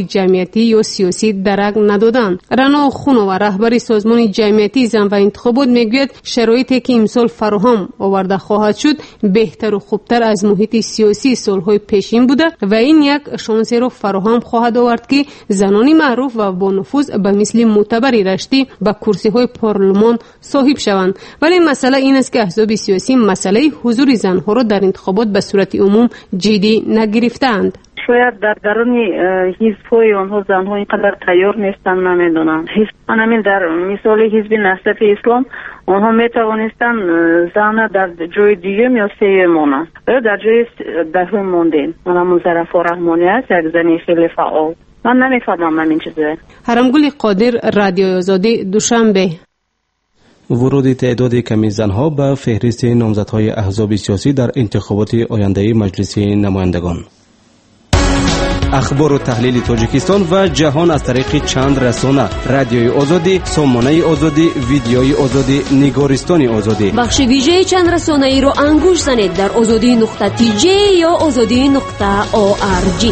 افعال جمعیتی یا سیاسی درک ندادند. رنا خونوا رهبر سازمان جمعیتی زن و انتخابات میگوید شرایطی که امسال فراهم آورده خواهد شد بهتر و خوبتر از محیط سیاسی سالهای پیشین بوده و این یک شانسی را فراهم خواهد آورد که زنان معروف و با نفوذ به مثل معتبر رشتی به کرسی های پارلمان صاحب شوند. ولی مسئله این است که احزاب سیاسی مسئله حضور زنها را در انتخابات به صورت عموم جدی نگرفتند. شاید در درون حزب‌های آنها زنها اینقدر تیار نیستن، نمیدونم. همین در مثال حزب نهضت اسلام آنها میتوانستن زن در جای دیگه یا سه مانند در جای دهم موندین. من مظفر رحمانی است، یک زنی خیلی فعال. من نمیفهمم همین چیزه. حرمگل قادر، رادیو آزادی، دوشنبه. ورود تعداد کمی زنها به فهرست نامزدهای احزاب سیاسی در انتخابات آینده مجلس نمایندگان. اخبار و تحلیل تاجیکستان و جهان از طریق چند رسانه: رادیوی آزادی، سامانه آزادی، ویدیوی آزادی، نگارستان آزادی. بخش ویژه چند رسانه ای را انگوش زنید در azadi.tj یا azadi.org.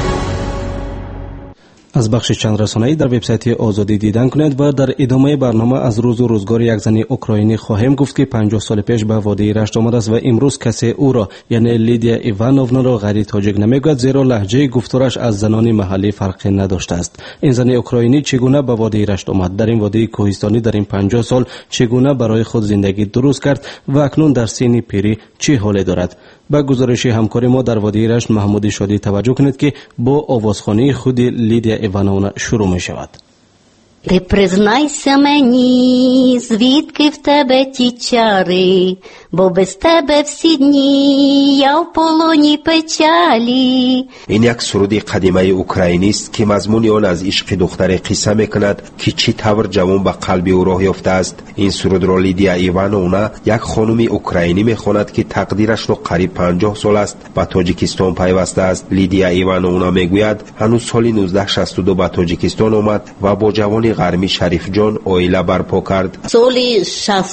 از بخش چند رسانه‌ای در وبسایت آزادی دیدن کنید و در ادامه برنامه از روز و روزگار یک زن اوکراینی خواهیم گفت که 50 سال پیش به وادی رشت آمده است و امروز کسی او را یعنی لیدیا ایوانونا را غیر تاجیک نمیگوید، زیرا لهجه گفتارش از زنان محلی فرقی نداشته است. این زن اوکراینی چگونه به وادی رشت آمد، در این وادی کوهستانی در این 50 سال چگونه برای خود زندگی درست کرد و اکنون در سن پیری چه حالی دارد؟ با گزارش همکار ما در وادی رشت محمود شادی توجه کنید که با آوازخوانی خود لیدیا ایوانونا شروع می شود. Ти признайся мені, звідки в тебе ті чари, бо без тебе всі дні я в полоні печалі. این یک سرود قدیمه اوکراینی است که مضمون آن از عشق دختر قصه میکند که چی طور جوان به قلب او راه یافته است. این سرود را لیدیا ایوانونا، یک خانم اوکراینی میخواند که تقدیرش را قریب 50 سال است به تاجیکستان پیوسته است. لیدیا ایوانونا میگوید هنوز سال 1962 به تاجیکستان آمد و با جوان غرمی شریف جان اویلا برپا کرد. سالی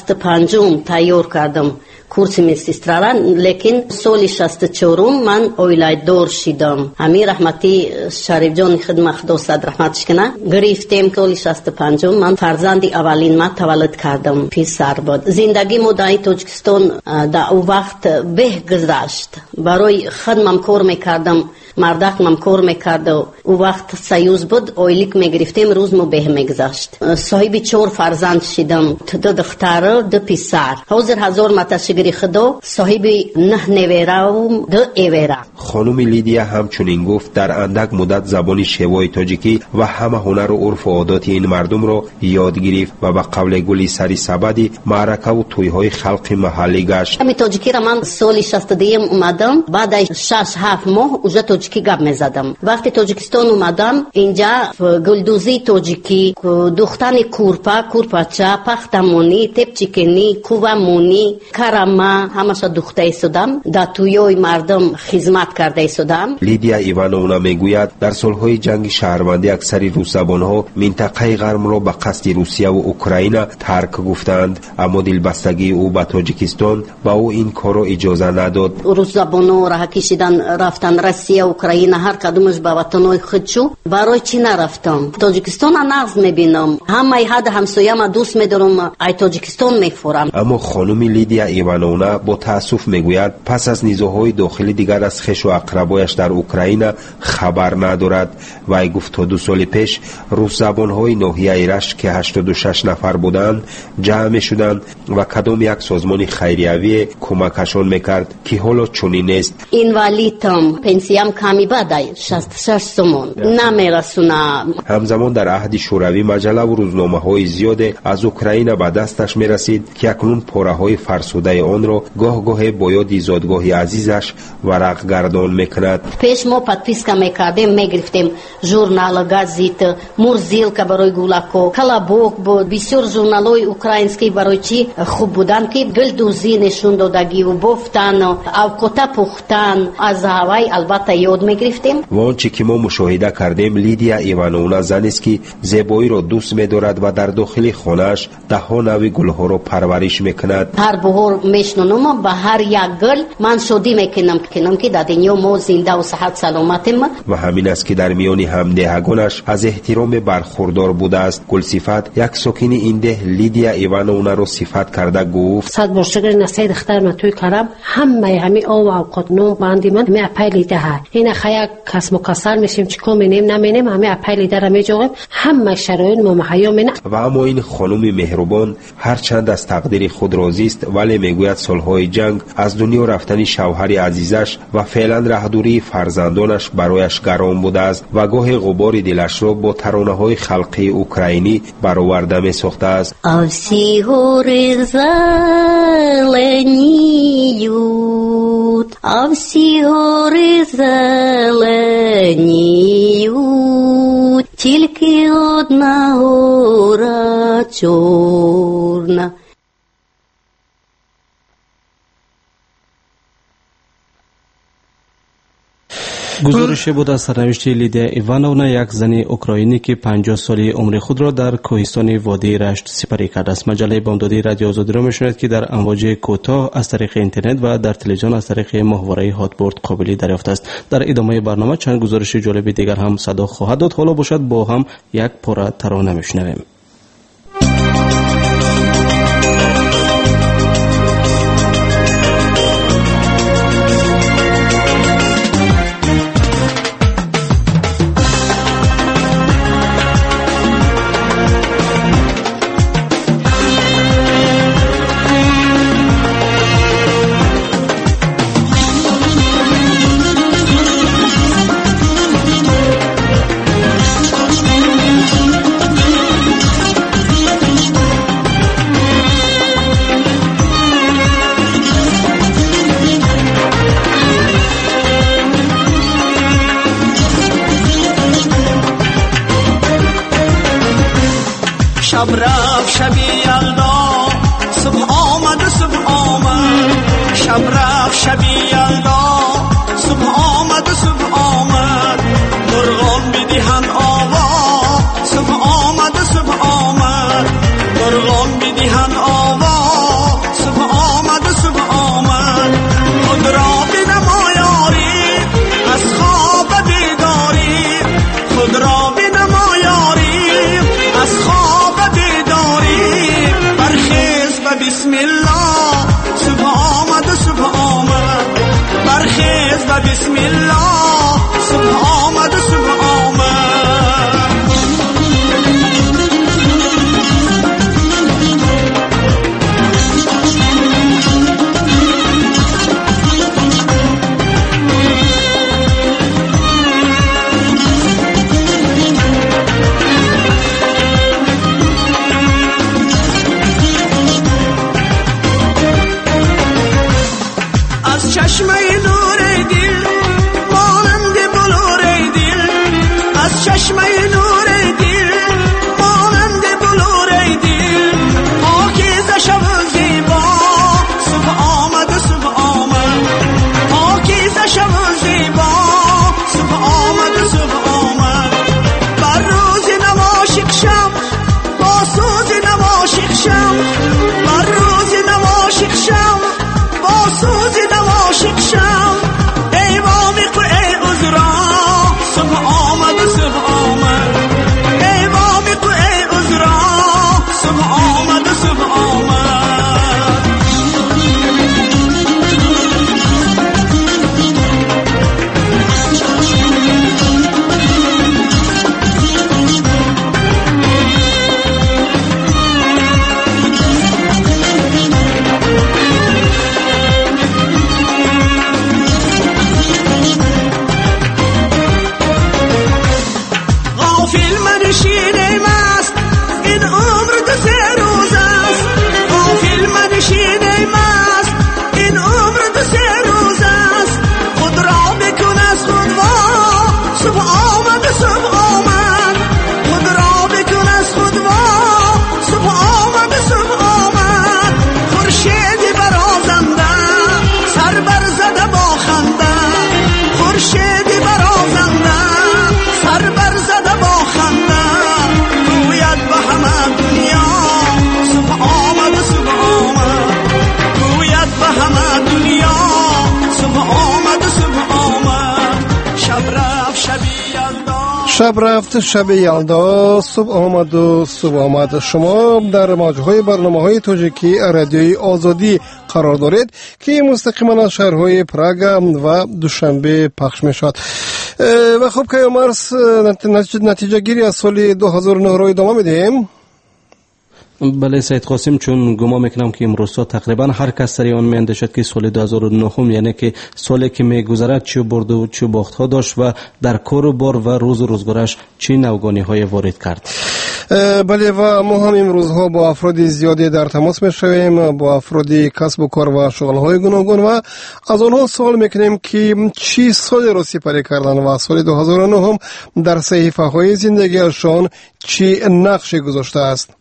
65 تیار کردم کورس مسترالان، لیکن سالی 64 من اویلای دور شدم. همین رحمتی شریف جان خدمت خدا صد رحمتش کنه گرفتیم. سالی 65 من فرزند اولین ما تولد کردم، پسر بود. زندگی مدعی تاجیکستان در او وقت به گذشت. برای خدمم کار میکردم، مردکم کار میکرد. او وقت سیوز بود، اویلیک میگرفتیم، روز مو به میگذشت. صاحب 4 فرزند شدم، 2 دختر 2 پسر. حاضر هزار متشکر خدا، صاحب 9 نویره و 2 ایویره. خانم لیدیا همچنین گفت در اندک مدت زبان شیوای تاجیکی و همه هنر و عرف و عادات این مردم را یاد گرفت و به قول گلی سری سبدی معرکه و تویهای خلق محلی گشت. همین تاجیکی را من سال 62 اومدم، بعد 6-7 ماه اوجا تاجیکی گپ میزدم. وقتی تاجیکستان اومدم اینجا گلدوزی تاجیکی، دختن کورپاچا، پختمونی، تپچیکنی، کووامونی، کرما همش دختر شدم. در تویای مردم خدمت کرده شدم. لیدیا ایوانونا میگوید در سالهای جنگ شهروندی اکثر روس زبانها منطقه غرب را به قصد روسیه و اوکراین ترک گفتند، اما دلبستگی او به تاجیکستان با او این کار را اجازه نداد. روس زبانها راه کشیدن رفتن روسیه اوکراین، هر کدومش به وطنهای خود شو. برای چی نرفتم؟ تاجیکستان نقض میبینم، همه حد همسایه‌ام دوست میدارم، ای تاجیکستان میفورم. اما خانم لیدیا ایوانونا با تاسف میگوید پس از نیزوهای داخلی دیگر از خویش و اقربایش در اوکراین خبر ندارد. وی گفت تا 2 سال پیش روس زبانهای ناحیه رشت که 86 نفر بودند جمع شدند و کدام یک سازمان خیریوی کمکشان میکرد که حالا چنین نیست. این والیتم پنسیام کمی بدای 66 سومون نمیرسونم. همزمان در عهد شوروی مجله و روزنامه‌های زیاد از اوکراین به دستش میرسید که اکنون پاره‌های فرسوده آن را گاه با یاد زادگاه عزیزش ورق گردان میکند. پیش ما подписка میکردیم، میگرفتیم ژورنال، گازیت، مورزیلکا برای گولاکو، کلابوک بود. بسیار ژورنال‌های اوکراینسکی برای چی خوب بودن که گلدوزی نشون دادگی و بفتن و کتا پختن از هوای البته یاد میگرفتیم. و آنچه که ما مشاهده کردیم لیدیا ایوانونا زنی است که زیبایی را دوست می‌دارد و در داخل خانه‌اش ده‌ها نوع گل‌ها را پرورش می‌کند. هر بهار میشنونم به هر یک گل من شادی میکنم که در دنیا ما زنده و صحت سلامتیم. و همین است که در میان همدهگانش از احترام برخوردار بوده است. گلصفت یک ساکن این ده لیدیا ایوانونا را صفت کرده گفت: صد بار شکر نسای دختر من توی کارم همه آب و اوقات نو باندی من می اپای ده این خیا کس مکسر میشیم چیکار می‌نیم نمی‌نیم همه اپای در میجویم همه شرایط ما مهیا مینه. و اما این خانم مهربان هرچند از تقدیر خود راضی است ولی میگوید سالهای جنگ، از دنیا رفتن شوهر عزیزش و فعلا رهدوری فرزندانش برایش گران بوده است و گاه غبار دلش را با ترانه‌های خلقی اوکراینی برآورده می‌ساخته است. Всі гори зеленіють, а всі гори зеленіють, тільки одна гора чорна. گزارش بود از سرنوشت لیدیا ایوانونا، یک زن اوکراینی که 50 سالی عمر خود را در کوهستان وادی رشت سپری کرده است. مجله بامدادی رادیو آزادی را میشنوید که در امواج کوتاه از طریق اینترنت و در تلویزیون از طریق ماهواره هاتبرد قابل دریافت است. در ادامه برنامه چند گزارش جالب دیگر هم صدا خواهد داد. حالا باشد با هم یک پاره ترانه میشنویم. شب رفت شبی یلدا صبح آمد شب رفت شبی یلدا صبح آمد مرغان میدهند آوا صبح آمد مرغان میدهند آوا صبح آمد خود را بنما یاری از خواب بیداری خود را بنما یاری از خواب بسم الله صبح آمد برخیز و بسم الله صبح آمد چشمه نور دل ما شب رفت شب یلدا، صبح آمد و صبح آمد. شما در موجهای برنامه‌های تاجیکی رادیوی آزادی قرار دارید که مستقیما از شهرهای پراگ و دوشنبه پخش می شود. و خب که مرس نتیجه گیری از سال 2009 را ادامه میدیم. بله سید قاسم، چون گمان میکنم که امروز تقریبا هر کس سری آن میاندیشد که سال 2009 یعنی که سالی که میگذرد چه برد و چه باخت ها داشت و در کار و بار و روزگارش چه نوگانی های وارد کرد. بله و ما هم امروز ها با افراد زیادی در تماس میشویم، با افراد کسب و کار و شغل های گوناگون و از آنها سوال میکنیم که چی سال را سپری کردن و سال 2009 هم در صحیفه های زندگیشان چی نقش گذاشته است.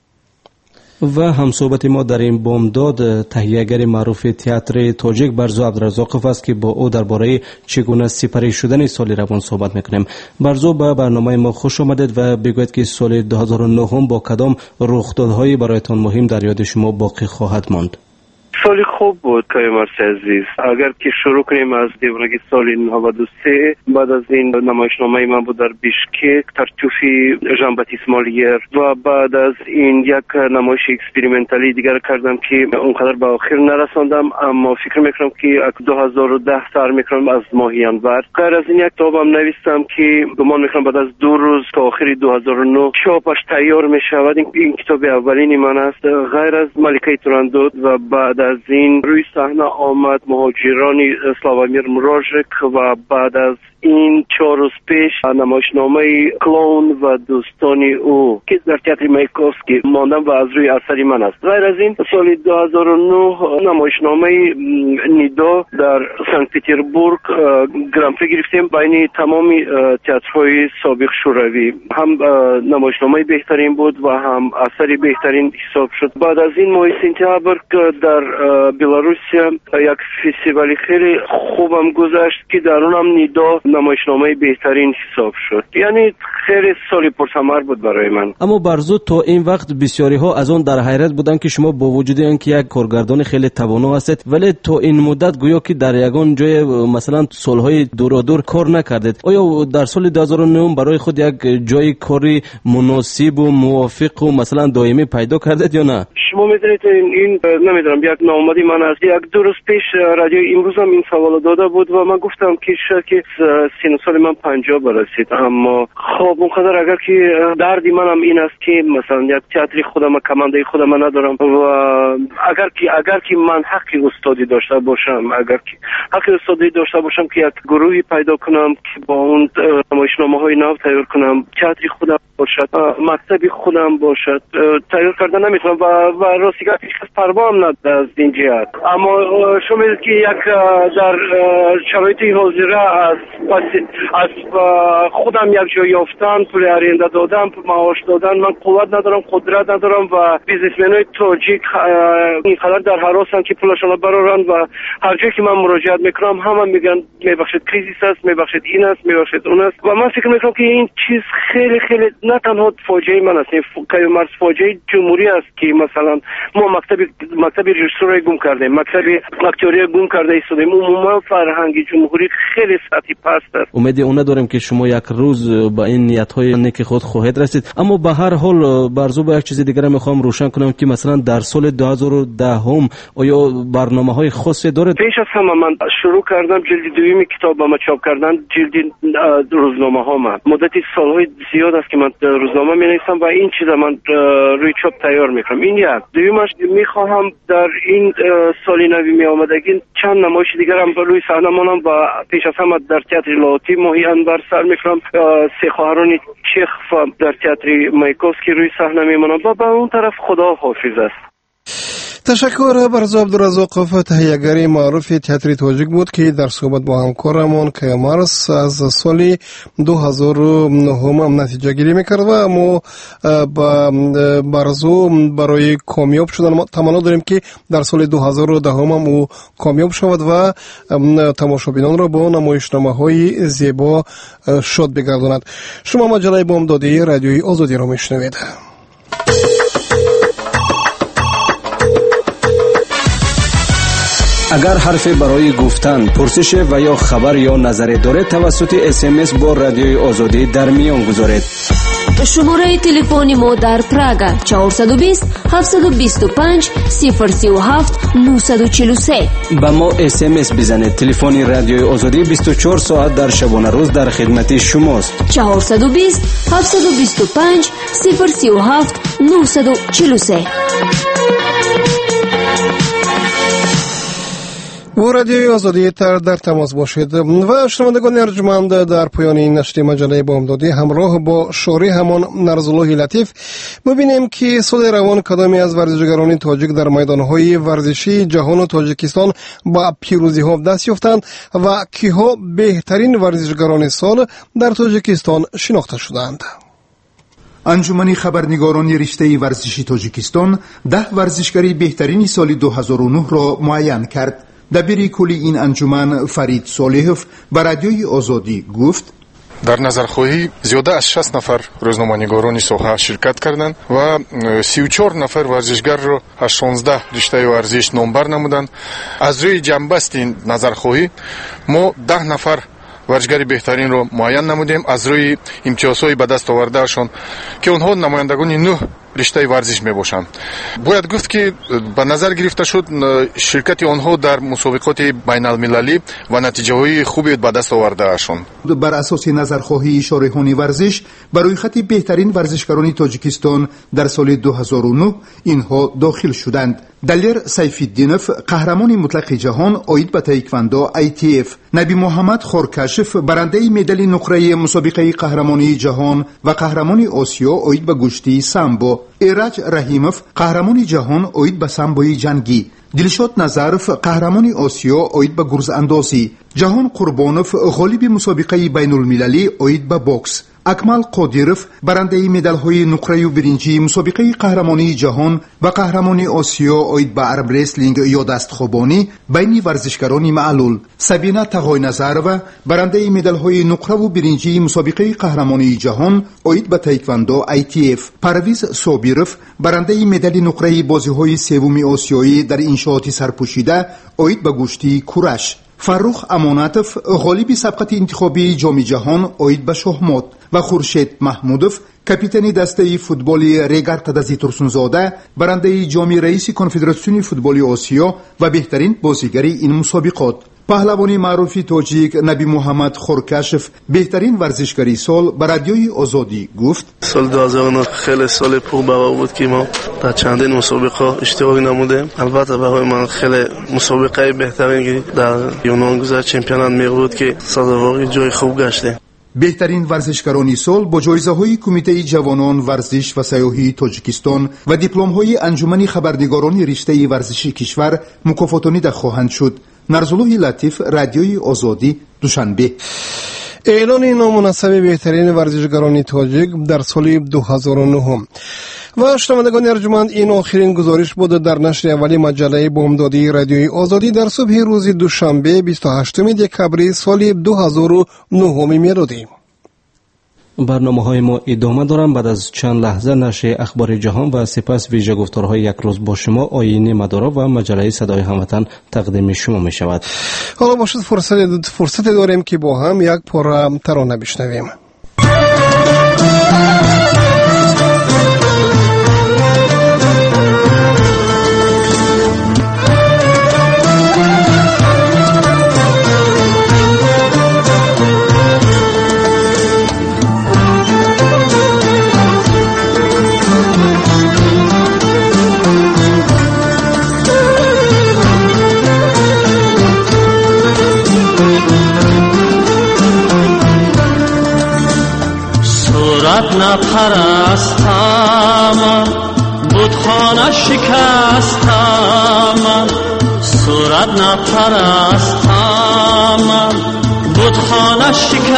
و هم صحبت ما در این بامداد تهیه‌گر معروف تئاتر تاجیک برزو عبدالرزاقов است که با او درباره چگونه سپری شدن سال روان صحبت میکنیم. برزو به برنامه ما خوش آمدید و بگویید که سال 2009 با کدام رخدادهای برایتان مهم در یاد شما باقی خواهد ماند؟ سالی خوب بود کایمرس عزیز. اگر که شروع کنیم از دیورگی سال 93 بعد از این نمایشنامه من بود در بیشکک ترتوفی ژان باتیست مالیر و بعد از این یک نمایش اکسپریمنتالی دیگر کردم که اونقدر به آخر نرساندم، اما فکر میکنم که 2010 سر میکنم از ماه ینور. غیر از این یک کتابم نوشتم که گمان میکنم بعد از 2 روز تا آخر 2009 چاپش تیار میشود. این کتاب اولین من است. غیر از ملکه تورندوت و بعد از این روی صحنه آمد مهاجرانی سلاوامیر مراژک و بعد از این 4 روز پیش نمایشنامه کلون و دوستانی او که در تئاتر مایکوفسکی ماندم و از روی اثری من است. غیر از این سال 2009 نمایشنامه نیدا در سنت پترزبورگ گران پری گرفتیم بین تمام تئاترهای سابق شوروی. هم نمایشنامه بهترین بود و هم اثری بهترین حساب شد. بعد از این ماه سپتامبر در بلاروسیا یک فستیوالی خیلی خوبم گذشت که در اونم نیدا نمایشنامه بهترین حساب شد. یعنی خیلی سالی پرثمر بود برای من. اما برزو تا این وقت بسیاری ها از اون در حیرت بودن که شما با وجود اینکه یک کارگردان خیلی توانا هستید ولی تا این مدت گویا که در یگان جای مثلا سالهای دور کار نکردید. آیا در سال 2009 برای خود یک جای کاری مناسب و موافق و مثلا دائمی پیدا کردید یا نه؟ شما میدونید این نمیدونم یک ناامدی من از 1-2 روز پیش رادیو امروز هم این سوال داده بود و من گفتم که شاید سن سال من 50 برسید، اما خب اونقدر اگر که دردی منم این است که مثلا یک تئاتر خودم کمانده خودم ندارم و اگر که من حق استادی داشته باشم، اگر که حق استادی داشته باشم که یک گروهی پیدا کنم که با اون نمایشنامه‌های نو تیار کنم، تئاتر خودم باشد، مکتبی خودم باشد، تیار کردن نمیتونم و راستیگه هیچ کس پروا هم نداره از این جهت. اما شما میدونید که یک در شرایط حاضره از خودم یک جای یافتن، پول آینده دادن، معاش دادن، من قوت ندارم، قدرت ندارم و بیزنسمن‌های تاجیک اینقدر در هراسن که پولشون برارن و هر جایی که من مراجعت میکنم همه میگن میبخشید کریزیس است، میبخشید این است، میبخشید اون است و من فکر میکنم که این چیز خیلی خیلی نه تنها فاجعه من است، کایمرس فاجعه جمهوری است که مثلا ما مکتب رژیسوری گم کردیم، مکتب اکتوری گم کرده ایستادیم. عموما فرهنگ جمهوری خیلی سطحی پست است. امیدی اون ندارم که شما یک روز با این نیت‌های نیک خود خواهید رسید. اما به هر حال برزو با یک چیز دیگر میخوام روشن کنم که مثلا در سال 2010 آیا برنامه‌های خاصی دارید؟ پیش از همه من شروع کردم جلد دوم کتابم چاپ کردن، جلد روزنامه‌هام. مدتی سالهای زیاد است که من روزنامه می‌نویسم و این چیزا من روی چاپ تیار می‌کنم. این یک. دومش می‌خواهم در این سال نوی میآمدگی چند نمایش دیگر هم روی صحنه مانم و پیش از همه در تئاتر لاتی ماهی انور سر می‌کنم، سه خواهران چخ در تئاتر مایکوفسکی روی صحنه میمانم و به اون طرف خدا حافظ است. تشکر. برزو عبدالرزاقов تهیه‌گر معروف تئاتر تاجیک بود که در صحبت با همکارمون کایمرس از سال 2009 هم نتیجه گیری میکرد و ما با برزو برای کامیاب شدن تمنا داریم که در سال 2010 هم او کامیاب شود و تماشابینان را با نمایشنامه‌های زیبا شاد بگرداند. شما مجله بامدادی رادیوی آزادی را میشنوید. اگر حرفی برای گفتن، پرسش و یا خبر یا نظری دارید توسط SMS با رادیوی آزادی در میان گذارید. شماره تلفن ما در پراگ 420 725 037 943. با ما SMS بزنید. تلفن رادیوی آزادی 24 ساعت در شبانه روز در خدمت شماست. 420 725 037 943. با رادیوی آزادی در تماس باشید. و شنوندگان ارجمند، در پایان این نشر مجله بامدادی همراه با شاری همان نرزالله لطیف ببینیم که سال روان کدامی از ورزشگران تاجیک در میدانهای ورزشی جهان و تاجیکستان با پیروزی ها دست یافتند و کیها بهترین ورزشگران سال در تاجیکستان شناخته شدند. انجمن خبرنگاران رشته ورزشی تاجیکستان 10 ورزشکاری بهترین سال 2009 را معین کرد. دبیر کلی این انجمن فرید صالحов با رادیوی آزادی گفت: در نظرخواهی زیاده از 60 نفر روزنامه‌نگاران ساحه شرکت کردند و 34 نفر ورزشگر را از 16 رشته ورزش نامبر نمودند. از روی جنبست این نظرخواهی ما 10 نفر ورزشگری بهترین را معین نمودیم از روی امتیازهای به دست آوردهشان که آنها نمایندگان 9 رشته ورزش می باشند. باید گفت که به نظر گرفته شد شرکت آنها در مسابقات بین المللی و نتیجه های خوبی به دست آوردهشان. بر اساس نظرخواهی شارحان ورزش برای خط بهترین ورزشکاران تاجیکستان در سال 2009 اینها داخل شدند: دلیر سیف‌الدینوف قهرمان مطلق جهان آید به تایکواندو ITF، نبی محمد خورکشف برنده مدال نقره مسابقه قهرمانی جهان و قهرمانی آسیا آید به گشتی سامبو، ایرج رحیموف قهرمانی جهان آید به سامبوی جنگی، دلشاد نظرف قهرمانی آسیا آید به گرز اندازی، جهان قربانوف غالب مسابقه بین المللی آید به بوکس، اکمل قادیروف برنده مدال‌های نقره برنجی مسابقه قهرمانی جهان و قهرمانی آسیا آید به ارم رسلینگ یا دستخوابانی بین ورزشکاران معلول، سبینه تقاینظرova برنده مدال‌های نقره و برنجی مسابقه قهرمانی جهان آید به تایکواندو ITF، پرویز صابیروف برنده مدال نقره بازی‌های سوم آسیایی در انشاءات سرپوشیده آید به گشتی کورش، فروخ امانتوف غالب سبقت انتخابی جام جهان آید به شهمات و خورشید محمودوف کاپیتان دسته فوتبال ریگارتا دزی ترسونزاده برنده جام رئیس کنفدراسیون فوتبال آسیا و بهترین بازیگری این مسابقات. پهلوانی معروف تاجیک نبی محمد خورکشف بهترین ورزشکاری سال بر رادیوی آزادی گفت: سال 2009 خیلی سال پربها بود که ما در چندین مسابقه اشتراک نمودیم. البته برای من خیلی مسابقه بهترین در یونان گذشت چمپیونات می‌بود که سازوار جای خوب گشتیم. بهترین ورزشکاران سال با جایزه‌های کمیته جوانان ورزش و سیاحی تاجیکستان و دیپلم‌های انجمن خبرنگاران رشته ورزشی کشور مکافاتانیده خواهند شد. نرزالله لطیف، رادیوی آزادی، دوشنبه. اعلان نامناسب بهترین ورزشگران تاجیک در سال 2009. و شنوندگان ارجمند، این آخرین گزارش بود در نشر اولی مجله بامدادی رادیوی آزادی در صبح روز دوشنبه 28 دکبر سال 2009 میلادی. برنامه‌های ما ادامه دارند. بعد از چند لحظه نشر اخبار جهان و سپس ویژه گفتارهای یک روز با شما، آیین مدارا و مجله صدای هموطن تقدیم شما می شود. حالا باشید فرصت داریم که با هم یک پاره ترانه بشنویم. نپرستم بتخانه شکستم صورت نپرستم بتخانه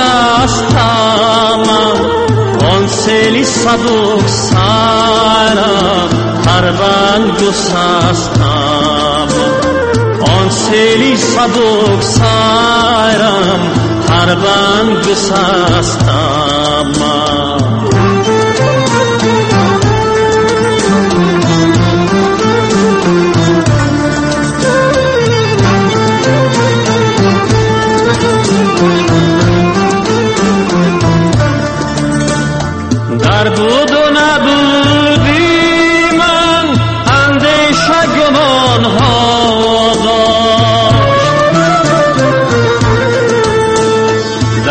شکستم آن سیلی صدوق سرم هر بند گسستم آن سیلی صدوق سرم هر بند گسستم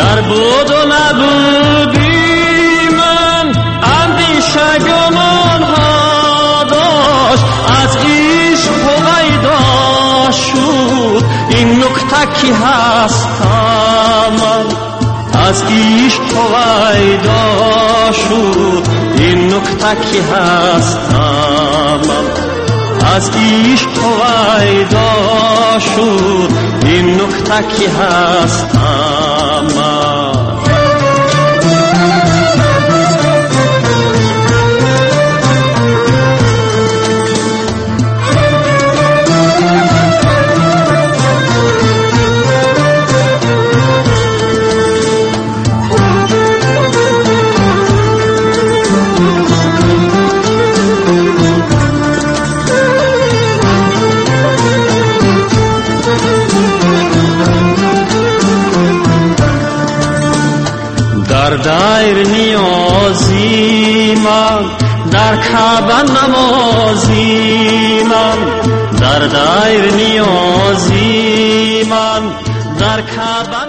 در بود و نبودی من اندیشه گمان ها داشت، از عشق هویدا شد این نکته کی هستم من، از عشق هویدا شد این نکته کی هستم من، از عشق هویدا شد این نکته کی هستم من. در دایر نیازی من، در کعبه نمازی من، در دایر نیازی من، در کعبه